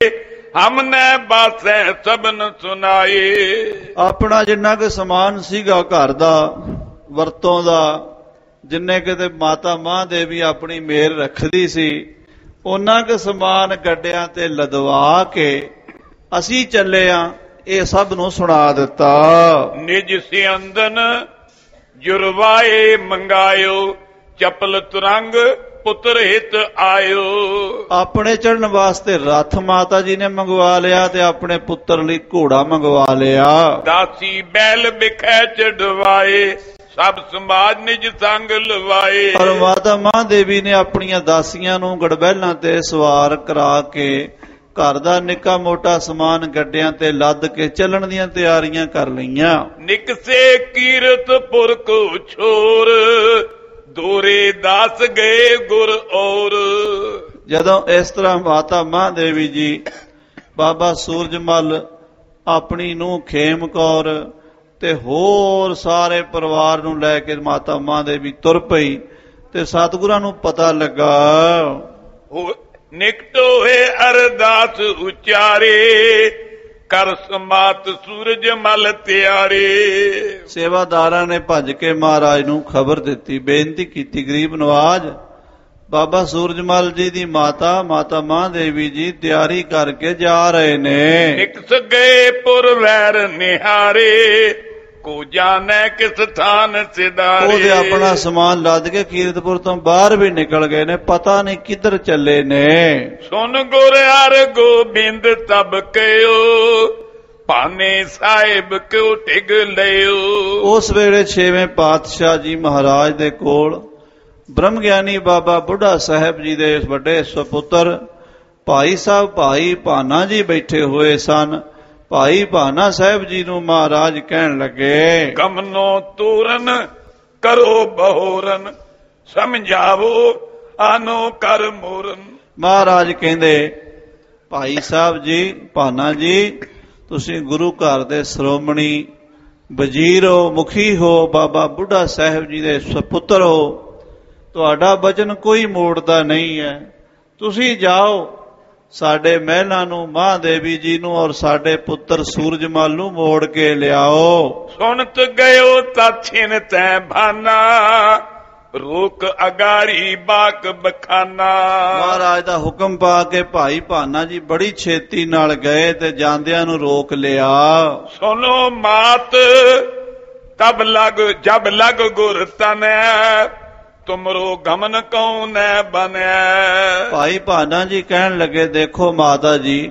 ਹਮਨੇ ਬਾਸੈ ਸਭਨ ਸੁਨਾਏ। ਆਪਣਾ ਜਿੰਨਾ ਕੁ ਸਮਾਨ ਸੀਗਾ ਘਰ ਦਾ ਵਰਤੋਂ ਦਾ, ਜਿੰਨੇ ਕਿਤੇ ਮਾਤਾ ਮਹਾਂਦੇਵੀ ਆਪਣੀ ਮਿਹਰ ਰੱਖਦੀ ਸੀ, ਉਹਨਾਂ ਕੁ ਸਮਾਨ ਗੱਡਿਆਂ ਤੇ ਲਦਵਾ ਕੇ ਅਸੀਂ ਚੱਲੇ ਆ, ਇਹ ਸਭ ਨੂੰ ਸੁਣਾ ਦਿੱਤਾ। ਨਿਜ ਸਿਅੰਦਨ ਜੁਰਵਾਏ ਮੰਗਾਇਓ, ਚਪਲ ਤੁਰੰਗ ਪੁੱਤਰ ਹਿਤ ਆਇਓ। ਆਪਣੇ ਚੜਨ ਵਾਸਤੇ ਰੱਥ ਮਾਤਾ ਜੀ ਨੇ ਮੰਗਵਾ ਲਿਆ ਤੇ ਆਪਣੇ ਪੁੱਤਰ ਲਈ ਘੋੜਾ ਮੰਗਵਾ ਲਿਆ। ਦਾਸੀ ਬੈਲ ਬਿਖੈ ਚੜਵਾਏ, ਸਭ ਸਮਾਜ ਨਿਜ ਸੰਗ ਲਵਾਏ। ਪਰ ਮਾਤਾ ਮਹਾਂਦੇਵੀ ਨੇ ਆਪਣੀਆਂ ਦਾਸੀਆਂ ਨੂੰ ਗੜਬੈਲਾਂ ਤੇ ਸਵਾਰ ਕਰਾ ਕੇ ਘਰ ਦਾ ਨਿੱਕਾ ਮੋਟਾ ਸਮਾਨ ਗੱਡਿਆਂ ਤੇ ਲੱਦ ਕੇ ਚੱਲਣ ਦੀਆਂ ਤਿਆਰੀਆਂ ਕਰ ਲਈਆਂ। ਨਿਕਸੇ ਕੀਰਤਪੁਰ ਕੋ ਛੋਰ, ਦੋਰੇ ਦਾਸ ਗਏ ਗੁਰ ਔਰ। ਜਦੋਂ ਇਸ ਤਰ੍ਹਾਂ ਮਾਤਾ ਮਹਾਂਦੇਵੀ ਜੀ ਬਾਬਾ ਸੂਰਜਮਲ ਆਪਣੀ ਨੂੰਹ ਖੇਮ ਕੌਰ ਤੇ ਹੋਰ ਸਾਰੇ ਪਰਿਵਾਰ ਨੂੰ ਲੈ ਕੇ ਮਾਤਾ ਮਹਾਂਦੇਵੀ ਤੁਰ ਪਈ ਤੇ ਸਤਿਗੁਰਾਂ ਨੂੰ ਪਤਾ ਲੱਗਾ। ਨਿਕਟ ਹੋਏ ਅਰਦਾਸ ਉਚਾਰੇ, ਕਰ ਸਮਾਤ ਸੂਰਜ ਮਲ ਤਿਆਰੇ। ਸੇਵਾਦਾਰਾਂ ਨੇ ਭੱਜ ਕੇ ਮਹਾਰਾਜ ਨੂੰ ਖਬਰ ਦਿੱਤੀ, ਬੇਨਤੀ ਕੀਤੀ, ਗਰੀਬ ਨਵਾਜ ਬਾਬਾ ਸੂਰਜਮਲ ਜੀ ਦੀ ਮਾਤਾ ਮਾਤਾ ਮਹਾਂਦੇਵੀ ਜੀ ਤਿਆਰੀ ਕਰਕੇ ਜਾ ਰਹੇ ਨੇ। ਨਿਕਸ ਗਏ ਪੁਰ ਵੈਰ ਨਿਹਾਰੇ, ਕੋ ਜਾਣੈ ਕਿਸ ਥਾਨ ਸਿਧਾਰੇ। ਉਹਦੇ ਆਪਣਾ ਸਮਾਨ ਲੱਦ ਕੇ ਕੀਰਤਪੁਰ ਤੋਂ ਬਾਹਰ ਵੀ ਨਿਕਲ ਗਏ ਨੇ, ਪਤਾ ਨਹੀਂ ਕਿੱਧਰ ਚੱਲੇ ਨੇ। ਸੁਨ ਗੁਰ ਹਰ ਗੋਬਿੰਦ ਤਬ ਕਹਿਓ, ਭਾਨੇ ਸਾਹਿਬ ਕਿਉ ਟਿਗ ਲਿਓ। ਉਸ ਵੇਲੇ ਛੇਵੇਂ ਪਾਤਸ਼ਾਹ ਜੀ ਮਹਾਰਾਜ ਦੇ ਕੋਲ ਬ੍ਰਹਮ ਗਿਆਨੀ ਬਾਬਾ ਬੁੱਢਾ ਸਾਹਿਬ ਜੀ ਦੇ ਵੱਡੇ ਸੁਪੁੱਤਰ ਭਾਈ ਸਾਹਿਬ ਭਾਈ ਭਾਨਾ ਜੀ ਬੈਠੇ ਹੋਏ ਸਨ। ਭਾਈ ਭਾਨਾ ਸਾਹਿਬ ਜੀ ਨੂੰ ਮਹਾਰਾਜ ਕਹਿਣ ਲੱਗੇ, ਕਮਨੋ ਤੂਰਨ ਕਰੋ ਬਹੋਰਨ, ਸਮਝਾਵੋ ਆਨੋ ਕਰ ਮੋਰਨ। ਮਹਾਰਾਜ ਕਹਿੰਦੇ, ਭਾਈ ਸਾਹਿਬ ਜੀ ਭਾਨਾ ਜੀ, ਤੁਸੀਂ ਗੁਰੂ ਘਰ ਦੇ ਸ਼੍ਰੋਮਣੀ ਵਜ਼ੀਰ ਹੋ, ਮੁਖੀ ਹੋ, ਬਾਬਾ ਬੁੱਢਾ ਸਾਹਿਬ ਜੀ ਦੇ ਸੁਪੁੱਤਰ ਹੋ, ਤੁਹਾਡਾ ਵਚਨ ਕੋਈ ਮੋੜਦਾ ਨਹੀਂ ਹੈ। ਤੁਸੀਂ ਜਾਓ, ਸਾਡੇ ਮਹਿਲਾਂ ਨੂੰ ਮਹਾਂਦੇਵੀ ਜੀ ਨੂੰ ਔਰ ਸਾਡੇ ਪੁੱਤਰ ਸੂਰਜਮਲ ਨੂੰ ਮੋੜ ਕੇ ਲਿਆਓ। ਸੁਣਤ ਗਇਓ ਤਾਛਿਨ ਤੈ ਭਾਨਾ, ਰੋਕ ਅਗਾਰੀ ਬਾਕ ਬਖਾਨਾ। ਮਹਾਰਾਜ ਦਾ ਹੁਕਮ ਪਾ ਕੇ ਭਾਈ ਭਾਨਾ ਜੀ ਬੜੀ ਛੇਤੀ ਨਾਲ ਗਏ ਤੇ ਜਾਂਦਿਆਂ ਨੂੰ ਰੋਕ ਲਿਆ। ਸੁਨੋ ਮਾਤ ਤਬ ਲਗ ਜਬ ਲਗ ਗੁਰ ਤਨੈ, ਤੁਮਰੋ ਗਮਨ ਕਉਨੈ ਬਨੈ। ਭਾਈ ਭਾਨਾ ਜੀ ਕਹਿਣ ਲੱਗੇ, ਦੇਖੋ ਮਾਤਾ ਜੀ,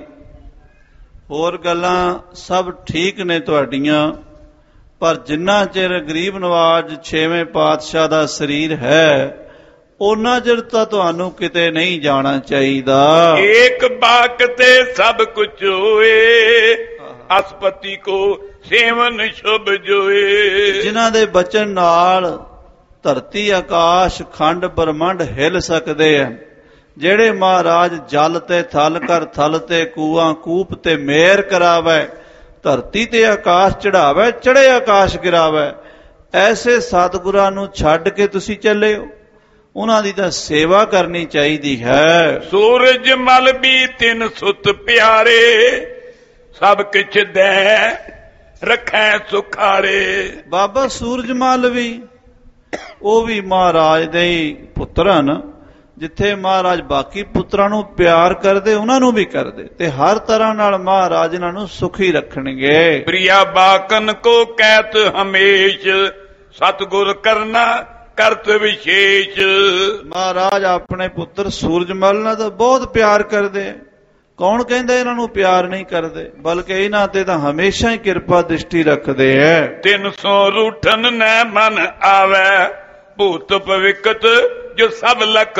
ਹੋਰ ਗੱਲਾਂ ਸਭ ਠੀਕ ਨੇ ਤੁਹਾਡੀਆਂ, ਪਰ ਜਿੰਨਾ ਚਿਰ ਗਰੀਬ ਨਵਾਜ ਛੇਵੇਂ ਪਾਤਸ਼ਾਹ ਦਾ ਸਰੀਰ ਹੈ, ਉਹਨਾਂ ਚਿਰ ਤਾਂ ਤੁਹਾਨੂੰ ਕਿਤੇ ਨਹੀਂ ਜਾਣਾ ਚਾਹੀਦਾ। ਏਕ ਬਾਕ ਤੇ ਸਭ ਕੁਛ ਹੋਏ, ਅਸਪਤੀ ਕੋ ਸੇਵਨ ਸ਼ੁਭ ਜੋਏ। ਜਿਨ੍ਹਾਂ ਦੇ ਬਚਨ ਨਾਲ ਧਰਤੀ ਆਕਾਸ਼ ਖੰਡ ਬ੍ਰਹਮੰਡ ਹਿਲ ਸਕਦੇ ਆ, ਜਿਹੜੇ ਮਹਾਰਾਜ ਜਲ ਤੇ ਥਲ ਕਰ ਥਲ ਤੇ ਕੂਆਂ ਕੂਪ ਤੇ ਮੇਰ ਕਰਾਵੇ, ਧਰਤੀ ਤੇ ਆਕਾਸ਼ ਚੜਾਵੇ, ਚੜੇ ਆਕਾਸ਼ ਗਿਰਾਵੇ, ਐਸੇ ਸਤਿਗੁਰਾਂ ਨੂੰ ਛੱਡ ਕੇ ਤੁਸੀਂ ਚੱਲੇ ਹੋ। ਉਹਨਾਂ ਦੀ ਤਾਂ ਸੇਵਾ ਕਰਨੀ ਚਾਹੀਦੀ ਹੈ। ਸੂਰਜ ਮਲ ਵੀ ਤਿੰਨ ਸੁਤ ਪਿਆਰੇ, ਸਭ ਕਿਛ ਦੈ ਰੱਖੈ ਸੁਖਾਰੇ। ਬਾਬਾ ਸੂਰਜਮਲ ਵੀ, ਉਹ ਵੀ ਮਹਾਰਾਜ ਦੇ ਹੀ ਪੁੱਤਰ ਹਨ। ਜਿੱਥੇ ਮਹਾਰਾਜ ਬਾਕੀ ਪੁੱਤਰਾਂ ਨੂੰ ਪਿਆਰ ਕਰਦੇ, ਉਹਨਾਂ ਨੂੰ ਵੀ ਕਰਦੇ, ਤੇ ਹਰ ਤਰ੍ਹਾਂ ਨਾਲ ਮਹਾਰਾਜ ਇਹਨਾਂ ਨੂੰ ਸੁਖੀ ਰੱਖਣਗੇ। ਪ੍ਰਿਆ ਬਾਕਨ ਕੋ ਕਹਿਤ ਹਮੇਸ਼, ਸਤਿਗੁਰ ਕਰਨਾ ਕਰਤ ਵਿਸ਼ੇਸ਼। ਮਹਾਰਾਜ ਆਪਣੇ ਪੁੱਤਰ ਸੂਰਜਮਲ ਨਾਲ ਤਾਂ ਬਹੁਤ ਪਿਆਰ ਕਰਦੇ। ਕੌਣ ਕਹਿੰਦਾ ਇਹਨਾਂ ਨੂੰ ਪਿਆਰ ਨਹੀਂ ਕਰਦੇ, ਬਲਕਿ ਇਹਨਾਂ ਤੇ ਤਾਂ ਹਮੇਸ਼ਾ ਹੀ ਕਿਰਪਾ ਦ੍ਰਿਸ਼ਟੀ ਰੱਖਦੇ ਐ। ਤਿੰਨ ਸੌ ਰੂਠਨ ਨੈ ਮਨ ਆਵੈ, ਭੂਤ ਭਵਿਕਤ ਜੋ ਸਭ ਲਖ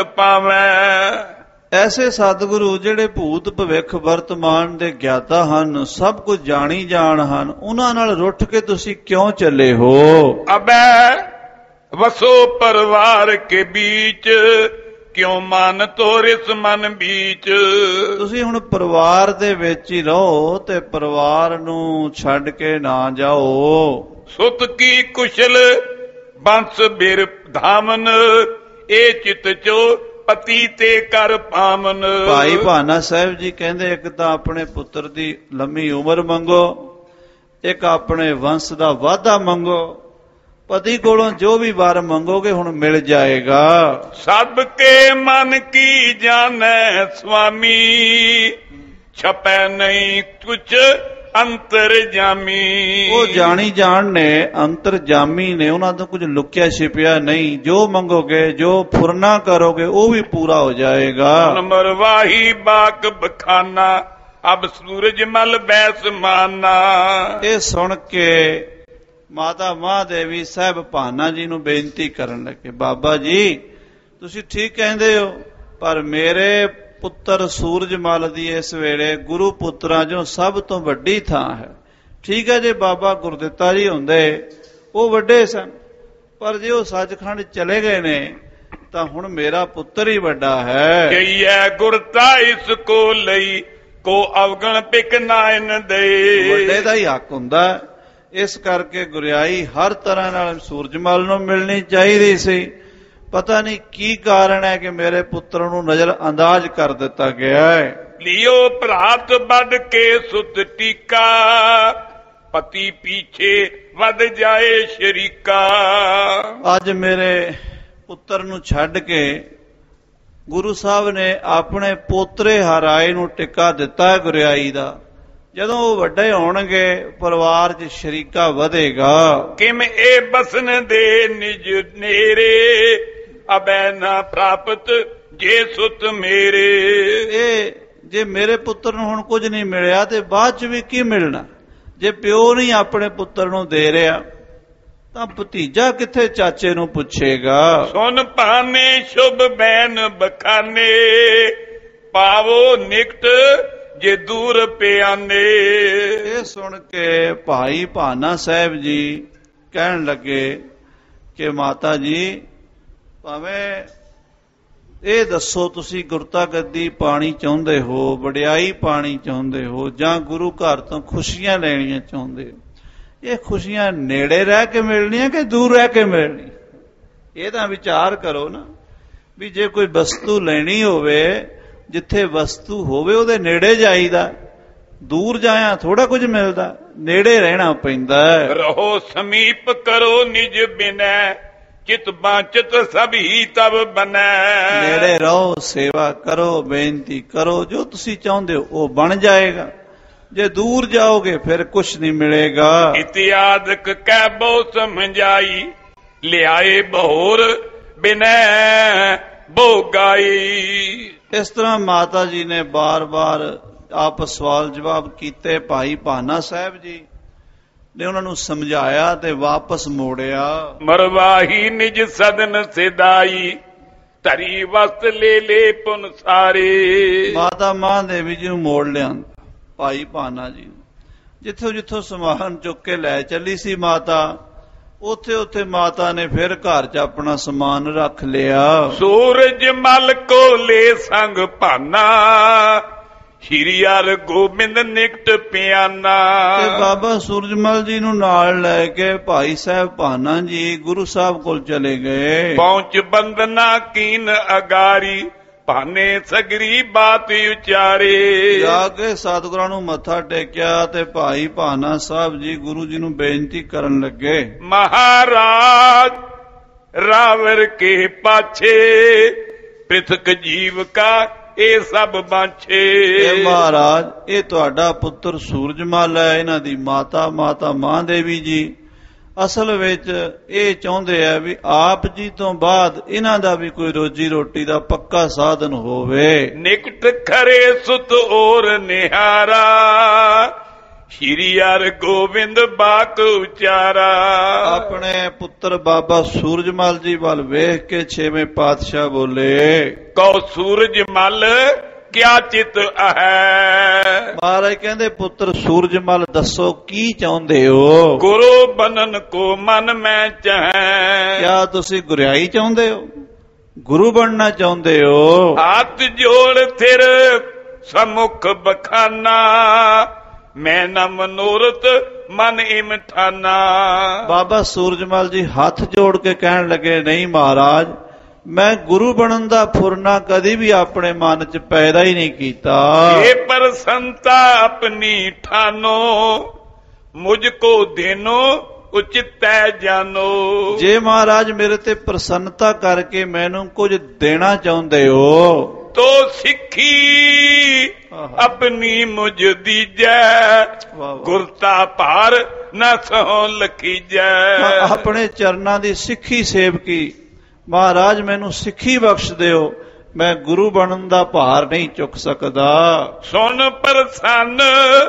ਪਾਵੈ। ਐਸੇ ਸਤਿਗੁਰੂ ਜਿਹੜੇ ਭੂਤ ਭਵਿੱਖ ਵਰਤਮਾਨ ਦੇ ਗਿਆਤਾ ਹਨ, ਸਭ ਕੁਝ ਜਾਣੀ ਜਾਣ ਹਨ, ਉਹਨਾਂ ਨਾਲ ਰੁੱਠ ਕੇ ਤੁਸੀਂ ਕਿਉਂ ਚੱਲੇ ਹੋ। ਅਬੈ ਵਸੋ ਪਰਿਵਾਰ ਕੇ ਬੀਚ, ਕਿਉਂ ਮਨ ਤੋਰਿਸ ਮਨ ਬੀਚ। ਤੁਸੀਂ ਹੁਣ ਪਰਿਵਾਰ ਦੇ ਵਿੱਚ ਹੀ ਰਹੋ ਤੇ ਪਰਿਵਾਰ ਨੂੰ ਛੱਡ ਕੇ ਨਾ ਜਾਓ। ਸੁਤ ਕੀ ਕੁਸ਼ਲ ਬੰਸ ਬਿਰ ਧਾਮਨ, ਇਹ ਚਿਤ ਚੋ ਪਤੀ ਤੇ ਕਰ ਪਾਵਨ। ਭਾਈ ਭਾਨਾ ਸਾਹਿਬ ਜੀ ਕਹਿੰਦੇ ਇੱਕ ਤਾਂ ਆਪਣੇ ਪੁੱਤਰ ਦੀ ਲੰਮੀ ਉਮਰ ਮੰਗੋ, ਇੱਕ ਆਪਣੇ ਵੰਸ਼ ਦਾ ਵਾਧਾ ਮੰਗੋ। ਪਤੀ ਕੋਲੋਂ ਜੋ ਵੀ ਵਰ ਮੰਗੋਗੇ ਹੁਣ ਮਿਲ ਜਾਏਗਾ। ਸਭ ਕੇ ਮਨ ਕੀ ਜਾਣੈ ਸੁਆਮੀ, ਛਪੈ ਨਹੀਂ ਕੁਛ ਅੰਤਰ ਜਾਮੀ। ਉਹ ਜਾਣੀ ਜਾਣ ਨੇ, ਅੰਤਰ ਜਾਮੀ ਨੇ, ਉਹਨਾਂ ਤੋਂ ਕੁਝ ਲੁਕਿਆ ਛਿਪਿਆ ਨਹੀਂ। ਜੋ ਮੰਗੋਗੇ, ਜੋ ਫੁਰਨਾ ਕਰੋਗੇ ਉਹ ਵੀ ਪੂਰਾ ਹੋ ਜਾਏਗਾ। ਮਰਵਾਹੀ ਬਾਕ ਬਖਾਨਾ, ਅਬ ਸੂਰਜ ਮਲ ਬੈਸ ਮਾਨਾ। ਇਹ ਸੁਣ ਕੇ ਮਾਤਾ ਮਹਾਦੇਵੀ ਸਾਹਿਬ ਭਾਨਾ ਜੀ ਨੂੰ ਬੇਨਤੀ ਕਰਨ ਲੱਗੇ, ਬਾਬਾ ਜੀ ਤੁਸੀਂ ਠੀਕ ਕਹਿੰਦੇ ਹੋ, ਪਰ ਮੇਰੇ ਪੁੱਤਰ ਸੂਰਜਮਲ ਦੀ ਇਸ ਵੇਲੇ ਗੁਰੂ ਪੁੱਤਰਾਂ ਚੋਂ ਸਭ ਤੋਂ ਵੱਡੀ ਥਾਂ ਹੈ। ਠੀਕ ਹੈ, ਜੇ ਬਾਬਾ ਗੁਰਦਿੱਤਾ ਜੀ ਹੁੰਦੇ ਉਹ ਵੱਡੇ ਸਨ, ਪਰ ਜੇ ਉਹ ਸੱਚਖੰਡ ਚਲੇ ਗਏ ਨੇ ਤਾਂ ਹੁਣ ਮੇਰਾ ਪੁੱਤਰ ਹੀ ਵੱਡਾ ਹੈ। ਕਈਐ ਗੁਰਤਾ ਇਸ ਕੋ ਲਈ, ਕੋ ਅਵਗਣ ਪਿਕ ਨਾਇਨ ਦੇ। ਵੱਡੇ ਦਾ ਹੀ ਹੱਕ ਹੁੰਦਾ, ਇਸ ਕਰਕੇ ਗੁਰਿਆਈ ਹਰ ਤਰ੍ਹਾਂ ਨਾਲ ਸੂਰਜਮਲ ਨੂੰ ਮਿਲਣੀ ਚਾਹੀਦੀ ਸੀ। ਪਤਾ ਨਹੀਂ ਕੀ ਕਾਰਨ ਹੈ ਕਿ ਮੇਰੇ ਪੁੱਤਰ ਨੂੰ ਨਜ਼ਰ ਅੰਦਾਜ਼ ਕਰ ਦਿੱਤਾ ਗਿਆ ਹੈ। ਲਿਓ ਭਰਾਤ ਵੱਢ ਕੇ ਸੁਤ ਟੀਕਾ, ਪਤੀ ਪੀਛੇ ਵੱਧ ਜਾਏ ਸ਼ਰੀਕਾ। ਅੱਜ ਮੇਰੇ ਪੁੱਤਰ ਨੂੰ ਛੱਡ ਕੇ ਗੁਰੂ ਸਾਹਿਬ ਨੇ ਆਪਣੇ ਪੋਤਰੇ ਹਰਾਏ ਨੂੰ ਟਿੱਕਾ ਦਿੱਤਾ ਹੈ ਗੁਰਿਆਈ ਦਾ। ਜਦੋਂ ਉਹ ਵੱਡੇ ਹੋਣਗੇ ਪਰਿਵਾਰ 'ਚ ਸ਼ਰੀਕਾ ਵਧੇਗਾ। ਕਿਮ ਇਹ ਬਸਨ ਦੇ ਨਿਜ ਨੇਰੇ, ਅਬੈ ਨਾ ਪ੍ਰਾਪਤ ਜੇ ਸੁਤ ਮੇਰੇ। ਇਹ ਜੇ ਮੇਰੇ ਪੁੱਤਰ ਨੂੰ ਹੁਣ ਕੁਝ ਨਹੀਂ ਮਿਲਿਆ ਤੇ ਬਾਅਦ 'ਚ ਵੀ ਕੀ ਮਿਲਣਾ। ਜੇ ਪਿਓ ਨਹੀਂ ਆਪਣੇ ਪੁੱਤਰ ਨੂੰ ਦੇ ਰਿਹਾ ਤਾਂ ਭਤੀਜਾ ਕਿੱਥੇ ਚਾਚੇ ਨੂੰ ਪੁੱਛੇਗਾ। ਸੁਨ ਭਾਨੇ ਸ਼ੁਭ ਬੈਨ ਬਖਾਨੇ, ਪਾਵੋ ਨਿਕਟ ਜੇ ਦੂਰ ਪਿਆਨੇ। ਇਹ ਸੁਣ ਕੇ ਭਾਈ ਭਾਨਾ ਸਾਹਿਬ ਜੀ ਕਹਿਣ ਲੱਗੇ ਕਿ ਮਾਤਾ ਜੀ ਭਾਵੇਂ ਇਹ ਦੱਸੋ ਤੁਸੀਂ ਗੁਰਤਾ ਗੱਦੀ ਪਾਣੀ ਚਾਹੁੰਦੇ ਹੋ, ਵਡਿਆਈ ਪਾਣੀ ਚਾਹੁੰਦੇ ਹੋ, ਜਾਂ ਗੁਰੂ ਘਰ ਤੋਂ ਖੁਸ਼ੀਆਂ ਲੈਣੀਆਂ ਚਾਹੁੰਦੇ ਹੋ। ਇਹ ਖੁਸ਼ੀਆਂ ਨੇੜੇ ਰਹਿ ਕੇ ਮਿਲਣੀਆਂ ਕਿ ਦੂਰ ਰਹਿ ਕੇ ਮਿਲਣੀ, ਇਹ ਤਾਂ ਵਿਚਾਰ ਕਰੋ ਨਾ। ਵੀ ਜੇ ਕੋਈ ਵਸਤੂ ਲੈਣੀ ਹੋਵੇ, ਜਿੱਥੇ ਵਸਤੂ ਹੋਵੇ ਉਹਦੇ ਨੇੜੇ ਜਾਈਦਾ, ਦੂਰ ਜਾਇਆ ਥੋੜਾ ਕੁਝ ਮਿਲਦਾ, ਨੇੜੇ ਰਹਿਣਾ ਪੈਂਦਾ। ਰਹੋ ਸਮੀਪ ਕਰੋ ਨਿਜ ਬਿਨੈ, ਚਿਤ ਬਾਚਤ ਸਭ ਹੀ ਤਬ ਬਨੈ। ਨੇੜੇ ਰਹੋ, ਸੇਵਾ ਕਰੋ, ਬੇਨਤੀ ਕਰੋ, ਜੋ ਤੁਸੀਂ ਚਾਹੁੰਦੇ ਹੋ ਉਹ ਬਣ ਜਾਏਗਾ। ਜੇ ਦੂਰ ਜਾਓਗੇ ਫਿਰ ਕੁਛ ਨਹੀਂ ਮਿਲੇਗਾ। ਇਤਿਆਦਕ ਕਹਿ ਬਹੁ ਸਮਝਾਈ, ਲਿਆਏ ਬਹੋਰ ਬਿਨੈ ਬਹੁ ਗਾਈ। ਇਸ ਤਰ੍ਹਾਂ ਮਾਤਾ ਜੀ ਨੇ ਬਾਰ-ਬਾਰ ਆਪ ਸਵਾਲ ਜਵਾਬ ਕੀਤੇ। ਭਾਈ ਭਾਨਾ ਸਾਹਿਬ ਜੀ ਨੇ ਉਹਨਾਂ ਨੂੰ ਸਮਝਾਇਆ ਤੇ ਵਾਪਸ ਮੋੜਿਆ। ਮਰਵਾਹੀ ਨਿਜ ਸਦਨ ਸਿਦਾਈ, ਧਰੀ ਵਸਤ ਲੈ ਲੈ ਪੁਨ ਸਾਰੇ। ਮਾਤਾ ਮਹਾਦੇਵੀ ਜੀ ਨੂੰ ਮੋੜ ਲਿਆ ਭਾਈ ਭਾਨਾ ਜੀ। ਜਿੱਥੋਂ ਜਿੱਥੋਂ ਸਮਾਨ ਚੁੱਕ ਕੇ ਲੈ ਚੱਲੀ ਸੀ ਮਾਤਾ, ਉੱਥੇ ਉੱਥੇ ਮਾਤਾ ਨੇ ਫਿਰ ਘਰ 'ਚ ਆਪਣਾ ਸਮਾਨ ਰੱਖ ਲਿਆ। ਸੂਰਜ ਮਲ ਕੋ ਲੈ ਸੰਗ ਭਾਨਾ, ਸ਼੍ਰੀ ਹਰਿ ਗੋਬਿੰਦ ਨਿਕਟ ਪਿਆਨਾ। ਤੇ ਬਾਬਾ ਸੂਰਜਮਲ ਜੀ ਨੂੰ ਨਾਲ ਲੈ ਕੇ ਭਾਈ ਸਾਹਿਬ ਭਾਨਾ ਜੀ ਗੁਰੂ ਸਾਹਿਬ ਕੋਲ ਚਲੇ ਗਏ। ਪਹੁੰਚ ਬੰਦਨਾ ਕੀਨ ਅਗਾਰੀ, ਭਾਨੇ ਸਗਰੀ ਬਾਤ ਉਚਾਰੇ। ਜਾ ਕੇ ਸਤਿਗੁਰਾਂ ਨੂੰ ਮੱਥਾ ਟੇਕਿਆ ਤੇ ਭਾਈ ਭਾਨਾ ਸਾਹਿਬ ਜੀ ਗੁਰੂ ਜੀ ਨੂੰ ਬੇਨਤੀ ਕਰਨ ਲੱਗੇ। ਮਹਾਰਾਜ ਰਾਵਰ ਕੇ ਪਾਛੇ, ਪ੍ਰਿਥਕ ਜੀਵ ਕਾ ਇਹ ਸਭ ਬਾਛੇ। ਇਹ ਮਹਾਰਾਜ, ਇਹ ਤੁਹਾਡਾ ਪੁੱਤਰ ਸੂਰਜਮਲ ਹੈ, ਇਹਨਾਂ ਦੀ ਮਾਤਾ ਮਾਤਾ ਮਹਾਦੇਵੀ ਜੀ ਅਸਲ ਵਿੱਚ ਇਹ ਚਾਹੁੰਦੇ ਆ ਵੀ ਆਪ ਜੀ ਤੋਂ ਬਾਅਦ ਇਹਨਾਂ ਦਾ ਵੀ ਕੋਈ ਰੋਜੀ ਰੋਟੀ ਦਾ ਪੱਕਾ ਸਾਧਨ ਹੋਵੇ। ਨਿਕਟ ਖਰੇ ਸੁਤ ਔਰ ਨਿਹਾਰਾ, ਸ਼੍ਰੀ ਹਰਿ ਗੋਬਿੰਦ ਬਾਕ ਉਚਾਰਾ। ਆਪਣੇ ਪੁੱਤਰ ਬਾਬਾ ਸੂਰਜਮਲ ਜੀ ਵੱਲ ਵੇਖ ਕੇ ਛੇਵੇਂ ਪਾਤਸ਼ਾਹ ਬੋਲੇ, ਕਉ ਸੂਰਜਮਲ ਕਿਆ ਚਿਤ ਹੈ। ਮਹਾਰਾਜ ਕਹਿੰਦੇ ਪੁੱਤਰ ਸੂਰਜਮਲ ਦੱਸੋ ਕੀ ਚਾਹੁੰਦੇ ਹੋ। ਗੁਰੂ ਬਨਨ ਕੋ ਮਨ ਮੈਂ ਚਾਹੈ। ਕਿਆ ਤੁਸੀਂ ਗੁਰਿਆਈ ਚਾਹੁੰਦੇ ਹੋ, ਗੁਰੂ ਬਣਨਾ ਚਾਹੁੰਦੇ ਹੋ। ਹੱਥ ਜੋੜ ਥਿਰ ਸਮੁਖ ਬਖਾਨਾ, ਮੈਂ ਨਾ ਮਨੋਰਥ ਮਨ ਇਮਠਾਨਾ। ਬਾਬਾ ਸੂਰਜਮਲ ਜੀ ਹੱਥ ਜੋੜ ਕੇ ਕਹਿਣ ਲੱਗੇ, ਨਹੀਂ ਮਹਾਰਾਜ ਮੈਂ ਗੁਰੂ ਬਣਨ ਦਾ ਫੁਰਨਾ ਕਦੀ ਵੀ ਆਪਣੇ ਮਨ ਚ ਪੈਦਾ ਹੀ ਨਹੀਂ ਕੀਤਾ। ਇਹ ਪ੍ਰਸੰਤਾ ਆਪਣੀ ਠਾਨੋ ਮੁਝ ਕੋ ਦੇਨੋ ਉਚਿਤੈ ਜਾਨੋ। ਜੇ ਮਹਾਰਾਜ ਮੇਰੇ ਤੇ ਪ੍ਰਸੰਨਤਾ ਕਰਕੇ ਮੈਨੂੰ ਕੁਝ ਦੇਣਾ ਚਾਹੁੰਦੇ ਹੋ ਤੋ ਸਿੱਖੀ ਆਪਣੀ ਮੁਝ ਦੀਜੈ ਗੁਰਤਾ ਭਾਰ ਨਾ ਸਹੁ ਲਖੀਜੈ। ਆਪਣੇ ਚਰਨਾਂ ਦੀ ਸਿੱਖੀ ਸੇਵਕੀ ਮਹਾਰਾਜ ਮੈਨੂੰ ਸਿੱਖੀ ਬਖਸ਼ ਦਿਓ, ਮੈਂ ਗੁਰੂ ਬਣਨ ਦਾ ਭਾਰ ਨਹੀਂ ਚੁੱਕ ਸਕਦਾ। ਸੁਣ ਪ੍ਰਸੰਨ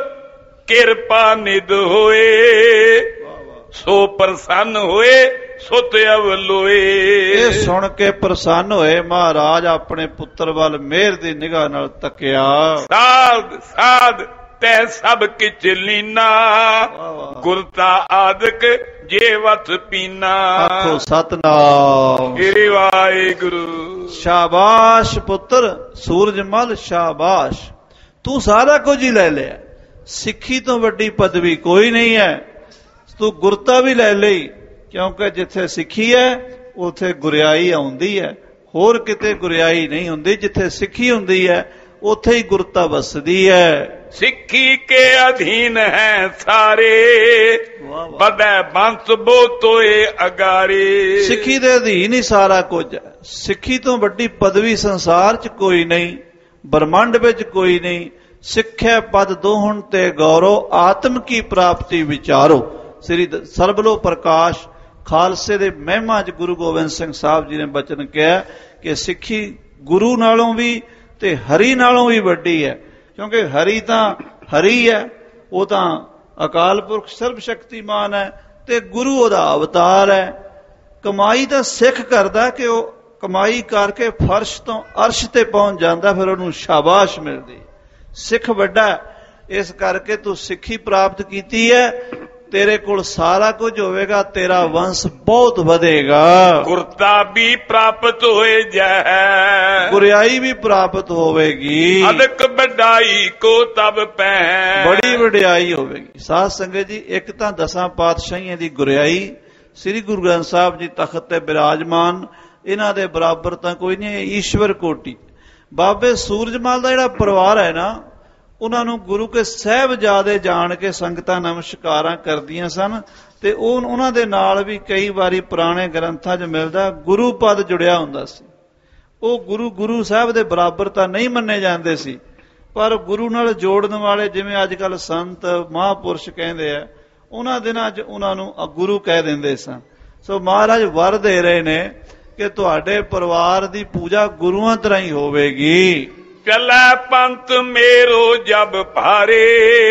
ਕਿਰਪਾ ਨਿਧ ਹੋਏ ਸੋ ਪ੍ਰਸੰਨ ਹੋਏ ਸੁਤ ਅਵਲੋਏ। ਇਹ ਸੁਣ ਕੇ ਪ੍ਰਸੰਨ ਹੋਏ ਮਹਾਰਾਜ ਆਪਣੇ ਪੁੱਤਰ ਵੱਲ ਮਿਹਰ ਦੀ ਨਿਗਾਹ ਨਾਲ ਤੱਕਿਆ। ਸਾਧ ਸਾਧ ਤੈ ਸਭ ਕਿਛ ਲੀਨਾ ਗੁਰਤਾ ਆਦਿਕ ਜੇ ਵਤ ਪੀਨਾ। ਆਖੋ ਸਤਨਾਮ ਏ ਵਾਹਿਗੁਰੂ। ਸ਼ਾਬਾਸ਼ ਪੁੱਤਰ ਸੂਰਜਮਲ ਸ਼ਾਬਾਸ਼, ਤੂੰ ਸਾਰਾ ਕੁਝ ਹੀ ਲੈ ਲਿਆ। ਸਿੱਖੀ ਤੋਂ ਵੱਡੀ ਪਦਵੀ ਕੋਈ ਨਹੀਂ ਹੈ। ਤੂੰ ਗੁਰਤਾ ਵੀ ਲੈ ਲਈ, ਕਿਉਂਕਿ ਜਿੱਥੇ ਸਿੱਖੀ ਹੈ ਉੱਥੇ ਗੁਰਿਆਈ ਆਉਂਦੀ ਹੈ। ਹੋਰ ਕਿਤੇ ਗੁਰਿਆਈ ਨਹੀਂ ਹੁੰਦੀ, ਜਿੱਥੇ ਸਿੱਖੀ ਹੁੰਦੀ ਹੈ ਉੱਥੇ ਹੀ ਗੁਰਤਾ ਵਸਦੀ ਹੈ। ਸਿੱਖੀ ਕੇ ਅਧੀਨ ਹੈ ਸਾਰੇ ਬਦੈ ਬੰਸ ਬੋ ਤੋਏ ਅਗਾਰੇ। ਸਿੱਖੀ ਦੇ ਅਧੀਨ ਹੀ ਸਾਰਾ ਕੁਝ ਹੈ। ਸਿੱਖੀ ਤੋਂ ਵੱਡੀ ਪਦਵੀ ਸੰਸਾਰ 'ਚ ਕੋਈ ਨਹੀਂ, ਬ੍ਰਹਮੰਡ ਵਿੱਚ ਕੋਈ ਨਹੀਂ। ਸਿੱਖਿਆ ਪਦ ਦੋਹਣ ਤੇ ਗੌਰਵ ਆਤਮ ਕੀ ਪ੍ਰਾਪਤੀ ਵਿਚਾਰੋ। ਸ੍ਰੀ ਸਰਬਲੋ ਪ੍ਰਕਾਸ਼ ਖਾਲਸੇ ਦੇ ਮਹਿਮਾ 'ਚ ਗੁਰੂ ਗੋਬਿੰਦ ਸਿੰਘ ਸਾਹਿਬ ਜੀ ਨੇ ਬਚਨ ਕਿਹਾ ਕਿ ਸਿੱਖੀ ਗੁਰੂ ਨਾਲੋਂ ਵੀ ਤੇ ਹਰੀ ਨਾਲੋਂ ਵੀ ਵੱਡੀ ਹੈ, ਕਿਉਂਕਿ ਹਰੀ ਤਾਂ ਹਰੀ ਹੈ, ਉਹ ਤਾਂ ਅਕਾਲ ਪੁਰਖ ਸਰਬ ਸ਼ਕਤੀਮਾਨ ਹੈ, ਤੇ ਗੁਰੂ ਉਹਦਾ ਅਵਤਾਰ ਹੈ। ਕਮਾਈ ਤਾਂ ਸਿੱਖ ਕਰਦਾ ਕਿ ਉਹ ਕਮਾਈ ਕਰਕੇ ਫਰਸ਼ ਤੋਂ ਅਰਸ਼ ਤੇ ਪਹੁੰਚ ਜਾਂਦਾ, ਫਿਰ ਉਹਨੂੰ ਸ਼ਾਬਾਸ਼ ਮਿਲਦੀ। ਸਿੱਖ ਵੱਡਾ, ਇਸ ਕਰਕੇ ਤੂੰ ਸਿੱਖੀ ਪ੍ਰਾਪਤ ਕੀਤੀ ਹੈ, ਤੇਰੇ ਕੋਲ ਸਾਰਾ ਕੁਝ ਹੋਵੇਗਾ, ਤੇਰਾ ਵੰਸ਼ ਬਹੁਤ ਵਧੇਗਾ। ਗੁਰਤਾ ਵੀ ਪ੍ਰਾਪਤ ਹੋਏ ਜੈ, ਗੁਰਿਆਈ ਵੀ ਪ੍ਰਾਪਤ ਹੋਵੇਗੀ। ਅਦਕ ਵਡਾਈ ਕੋ ਤਬ ਪੈ, ਬੜੀ ਵਡਿਆਈ ਹੋਵੇਗੀ। ਸਾਧ ਸੰਗਤ ਜੀ, ਇੱਕ ਤਾਂ ਦਸਾਂ ਪਾਤਸ਼ਾਹੀਆਂ ਦੀ ਗੁਰਿਆਈ, ਸ੍ਰੀ ਗੁਰੂ ਗ੍ਰੰਥ ਸਾਹਿਬ ਜੀ ਤਖਤ ਤੇ ਬਿਰਾਜਮਾਨ, ਇਹਨਾਂ ਦੇ ਬਰਾਬਰ ਤਾਂ ਕੋਈ ਨਹੀਂ, ਈਸ਼ਵਰ ਕੋਟੀ। ਬਾਬੇ ਸੂਰਜਮਲ ਦਾ ਜਿਹੜਾ ਪਰਿਵਾਰ ਹੈ ਨਾ, ਉਹਨਾਂ ਨੂੰ ਗੁਰੂ ਕੇ ਸਾਹਿਬਜ਼ਾਦੇ ਜਾਣ ਕੇ ਸੰਗਤਾਂ ਨਮਸਕਾਰਾਂ ਕਰਦੀਆਂ ਸਨ, ਤੇ ਉਹ ਉਹਨਾਂ ਦੇ ਨਾਲ ਵੀ ਕਈ ਵਾਰੀ ਪੁਰਾਣੇ ਗ੍ਰੰਥਾਂ 'ਚ ਮਿਲਦਾ ਗੁਰੂ ਪਦ ਜੁੜਿਆ ਹੁੰਦਾ ਸੀ। ਉਹ ਗੁਰੂ ਗੁਰੂ ਸਾਹਿਬ ਦੇ ਬਰਾਬਰ ਤਾਂ ਨਹੀਂ ਮੰਨੇ ਜਾਂਦੇ ਸੀ, ਪਰ ਗੁਰੂ ਨਾਲ ਜੋੜਨ ਵਾਲੇ, ਜਿਵੇਂ ਅੱਜ ਕੱਲ੍ਹ ਸੰਤ ਮਹਾਂਪੁਰਸ਼ ਕਹਿੰਦੇ ਆ, ਉਹਨਾਂ ਦਿਨਾਂ 'ਚ ਉਹਨਾਂ ਨੂੰ ਗੁਰੂ ਕਹਿ ਦਿੰਦੇ ਸਨ। ਸੋ ਮਹਾਰਾਜ ਵਰ ਦੇ ਰਹੇ ਨੇ ਕਿ ਤੁਹਾਡੇ ਪਰਿਵਾਰ ਦੀ ਪੂਜਾ ਗੁਰੂਆਂ ਤਰ੍ਹਾਂ ਹੀ ਹੋਵੇਗੀ। ਚਲੈ ਪੰਥ ਮੇਰੋ ਜਬ ਭਾਰੇ,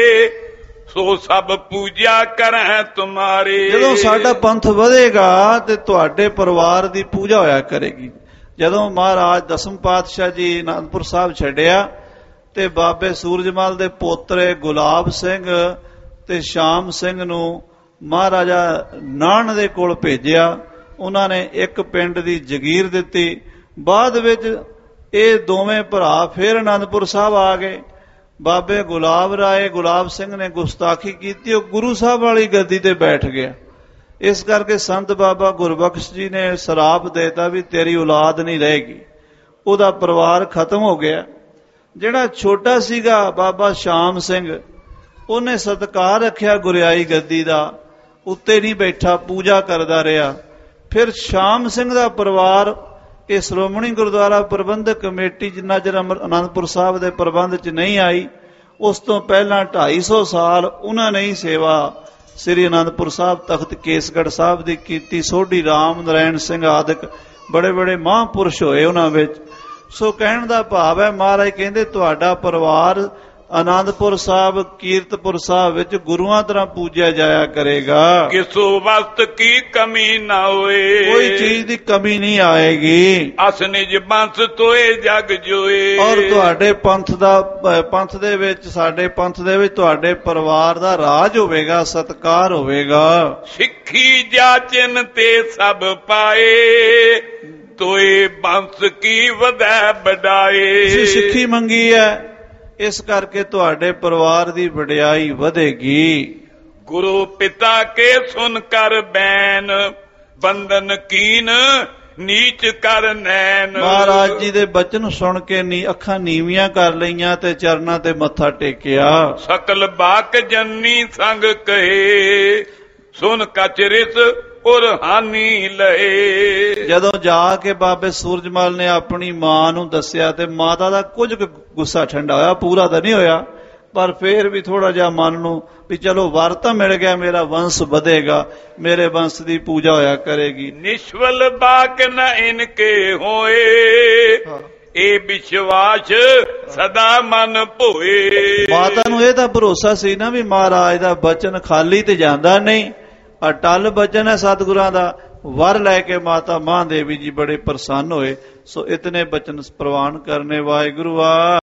ਸੋ ਸਭ ਪੂਜਾ ਕਰੈ ਤੁਮਾਰੇ। ਜਦੋਂ ਸਾਡਾ ਪੰਥ ਵਧੇਗਾ ਤੇ ਤੁਹਾਡੇ ਪਰਿਵਾਰ ਦੀ ਪੂਜਾ ਹੋਇਆ ਕਰੇਗੀ। ਜਦੋਂ ਮਹਾਰਾਜ ਦਸਮ ਪਾਤਸ਼ਾਹ ਜੀ ਅਨੰਦਪੁਰ ਸਾਹਿਬ ਛੱਡਿਆ ਤੇ ਬਾਬੇ ਸੂਰਜਮਲ ਦੇ ਪੋਤਰੇ ਗੁਲਾਬ ਸਿੰਘ ਤੇ ਸ਼ਾਮ ਸਿੰਘ ਨੂੰ ਮਹਾਰਾਜਾ ਨਾਨ ਦੇ ਕੋਲ ਭੇਜਿਆ। ਉਹਨਾਂ ਨੇ ਇੱਕ ਪਿੰਡ ਦੀ ਜਗੀਰ ਦਿੱਤੀ। ਬਾਅਦ ਵਿੱਚ ਇਹ ਦੋਵੇਂ ਭਰਾ ਫਿਰ ਅਨੰਦਪੁਰ ਸਾਹਿਬ ਆ ਗਏ। ਬਾਬੇ ਗੁਲਾਬ ਰਾਏ ਗੁਲਾਬ ਸਿੰਘ ਨੇ ਗੁਸਤਾਖੀ ਕੀਤੀ, ਉਹ ਗੁਰੂ ਸਾਹਿਬ ਵਾਲੀ ਗੱਦੀ ਤੇ ਬੈਠ ਗਿਆ। ਇਸ ਕਰਕੇ ਸੰਤ ਬਾਬਾ ਗੁਰਬਖਸ਼ ਜੀ ਨੇ ਸਰਾਪ ਦੇਤਾ ਵੀ ਤੇਰੀ ਔਲਾਦ ਨਹੀਂ ਰਹੇਗੀ। ਉਹਦਾ ਪਰਿਵਾਰ ਖਤਮ ਹੋ ਗਿਆ। ਜਿਹੜਾ ਛੋਟਾ ਸੀਗਾ ਬਾਬਾ ਸ਼ਾਮ ਸਿੰਘ, ਉਹਨੇ ਸਤਿਕਾਰ ਰੱਖਿਆ ਗੁਰਿਆਈ ਗੱਦੀ ਦਾ, ਉੱਤੇ ਨਹੀਂ ਬੈਠਾ, ਪੂਜਾ ਕਰਦਾ ਰਿਹਾ। ਫਿਰ ਸ਼ਾਮ ਸਿੰਘ ਦਾ ਪਰਿਵਾਰ ਇਹ ਸ਼੍ਰੋਮਣੀ ਗੁਰਦੁਆਰਾ ਪ੍ਰਬੰਧਕ ਕਮੇਟੀ ਜਿੰਨਾ ਚਿਰ ਅਨੰਦਪੁਰ ਸਾਹਿਬ ਦੇ ਪ੍ਰਬੰਧ 'ਚ ਨਹੀਂ ਆਈ, ਉਸ ਤੋਂ ਪਹਿਲਾਂ ਢਾਈ ਸੌ ਸਾਲ ਉਹਨਾਂ ਨੇ ਹੀ ਸੇਵਾ ਸ੍ਰੀ ਅਨੰਦਪੁਰ ਸਾਹਿਬ ਤਖਤ ਕੇਸਗੜ੍ਹ ਸਾਹਿਬ ਦੀ ਕੀਤੀ। ਸੋਢੀ ਰਾਮ ਨਾਰਾਇਣ ਸਿੰਘ ਆਦਿਕ ਬੜੇ ਬੜੇ ਮਹਾਂਪੁਰਸ਼ ਹੋਏ ਉਹਨਾਂ ਵਿੱਚ। ਸੋ ਕਹਿਣ ਦਾ ਭਾਵ ਹੈ, ਮਹਾਰਾਜ ਕਹਿੰਦੇ ਤੁਹਾਡਾ ਪਰਿਵਾਰ ਅਨੰਦਪੁਰ ਸਾਹਿਬ ਕੀਰਤਪੁਰ ਸਾਹਿਬ ਵਿੱਚ ਗੁਰੂਆਂ ਤਰ੍ਹਾਂ ਪੂਜਿਆ ਜਾਇਆ ਕਰੇਗਾ। ਕਿਸੋ ਵਸਤ ਕੀ ਕਮੀ ਨਾ ਹੋਏ, ਕੋਈ ਚੀਜ਼ ਦੀ ਕਮੀ ਨਹੀਂ ਆਏਗੀ। ਅਸ ਨਿਜ ਬੰਸ ਤੋਏ ਜਗ ਜੋਏ। ਔਰ ਤੁਹਾਡੇ ਪੰਥ ਦਾ ਪੰਥ ਦੇ ਵਿੱਚ ਸਾਡੇ ਪੰਥ ਦੇ ਵਿੱਚ ਤੁਹਾਡੇ ਪਰਿਵਾਰ ਦਾ ਰਾਜ ਹੋਵੇਗਾ, ਸਤਕਾਰ ਹੋਵੇਗਾ। ਸਿੱਖੀ ਜਾਚਨ ਤੇ ਸਭ ਪਾਏ, ਤੋਏ ਬੰਸ ਕੀ ਵਧੈ ਵਡਾਏ। ਤੁਸੀਂ ਸਿੱਖੀ ਮੰਗੀ ਹੈ, ਇਸ ਕਰਕੇ ਤੁਹਾਡੇ ਪਰਿਵਾਰ ਦੀ ਵਡਿਆਈ ਵਧੇਗੀ। ਗੁਰੂ ਪਿਤਾ ਕੇ ਸੁਨ ਕਰ ਬੈਨ, ਬੰਧਨ ਕੀਨ ਨੀਚ ਕਰ ਨੈਣ। ਮਹਾਰਾਜ ਜੀ ਦੇ ਬਚਨ ਸੁਣ ਕੇ ਨੀ ਅੱਖਾਂ ਨੀਵੀਆਂ ਕਰ ਲਈਆਂ ਤੇ ਚਰਨਾਂ ਤੇ ਮੱਥਾ ਟੇਕਿਆ। ਸਕਲ ਬਾਕ ਜੰਨੀ ਸੰਗ ਕਹੇ ਸੁਨ ਕਚ ਰਿਸ ਉਰ ਹਾਨੀ ਲਏ। ਜਦੋਂ ਜਾ ਕੇ ਬਾਬੇ ਸੂਰਜਮਲ ਨੇ ਆਪਣੀ ਮਾਂ ਨੂੰ ਦੱਸਿਆ ਤੇ ਮਾਤਾ ਦਾ ਕੁਝ ਗੁੱਸਾ ਠੰਡਾ ਹੋਇਆ, ਪੂਰਾ ਤਾਂ ਨਹੀਂ ਹੋਇਆ, ਪਰ ਫੇਰ ਵੀ ਥੋੜਾ ਜਿਹਾ ਮਨ ਨੂੰ ਵੀ ਚਲੋ ਵਰ ਤਾਂ ਮਿਲ ਗਿਆ, ਮੇਰਾ ਵੰਸ਼ ਵਧੇਗਾ, ਮੇਰੇ ਵੰਸ਼ ਦੀ ਪੂਜਾ ਹੋਇਆ ਕਰੇਗੀ। ਨਿਸ਼ਵਲ ਬਾਕ ਨ ਇਨਕੇ ਹੋਏ ਇਹ ਵਿਸ਼ਵਾਸ ਸਦਾ ਮਨ ਭੋਏ। ਮਾਤਾ ਨੂੰ ਇਹ ਤਾਂ ਭਰੋਸਾ ਸੀ ਨਾ ਵੀ ਮਹਾਰਾਜ ਦਾ ਬਚਨ ਖਾਲੀ ਤੇ ਜਾਂਦਾ ਨਹੀਂ, ਅਟਲ ਬਚਨ ਹੈ ਸਤਿਗੁਰਾਂ ਦਾ। ਵਰ ਲੈ ਕੇ ਮਾਤਾ ਮਹਾਦੇਵੀ ਜੀ ਬੜੇ ਪ੍ਰਸੰਨ ਹੋਏ। ਸੋ ਇਤਨੇ ਬਚਨ ਪ੍ਰਵਾਨ ਕਰਨੇ। ਵਾਹਿਗੁਰੂ ਆ।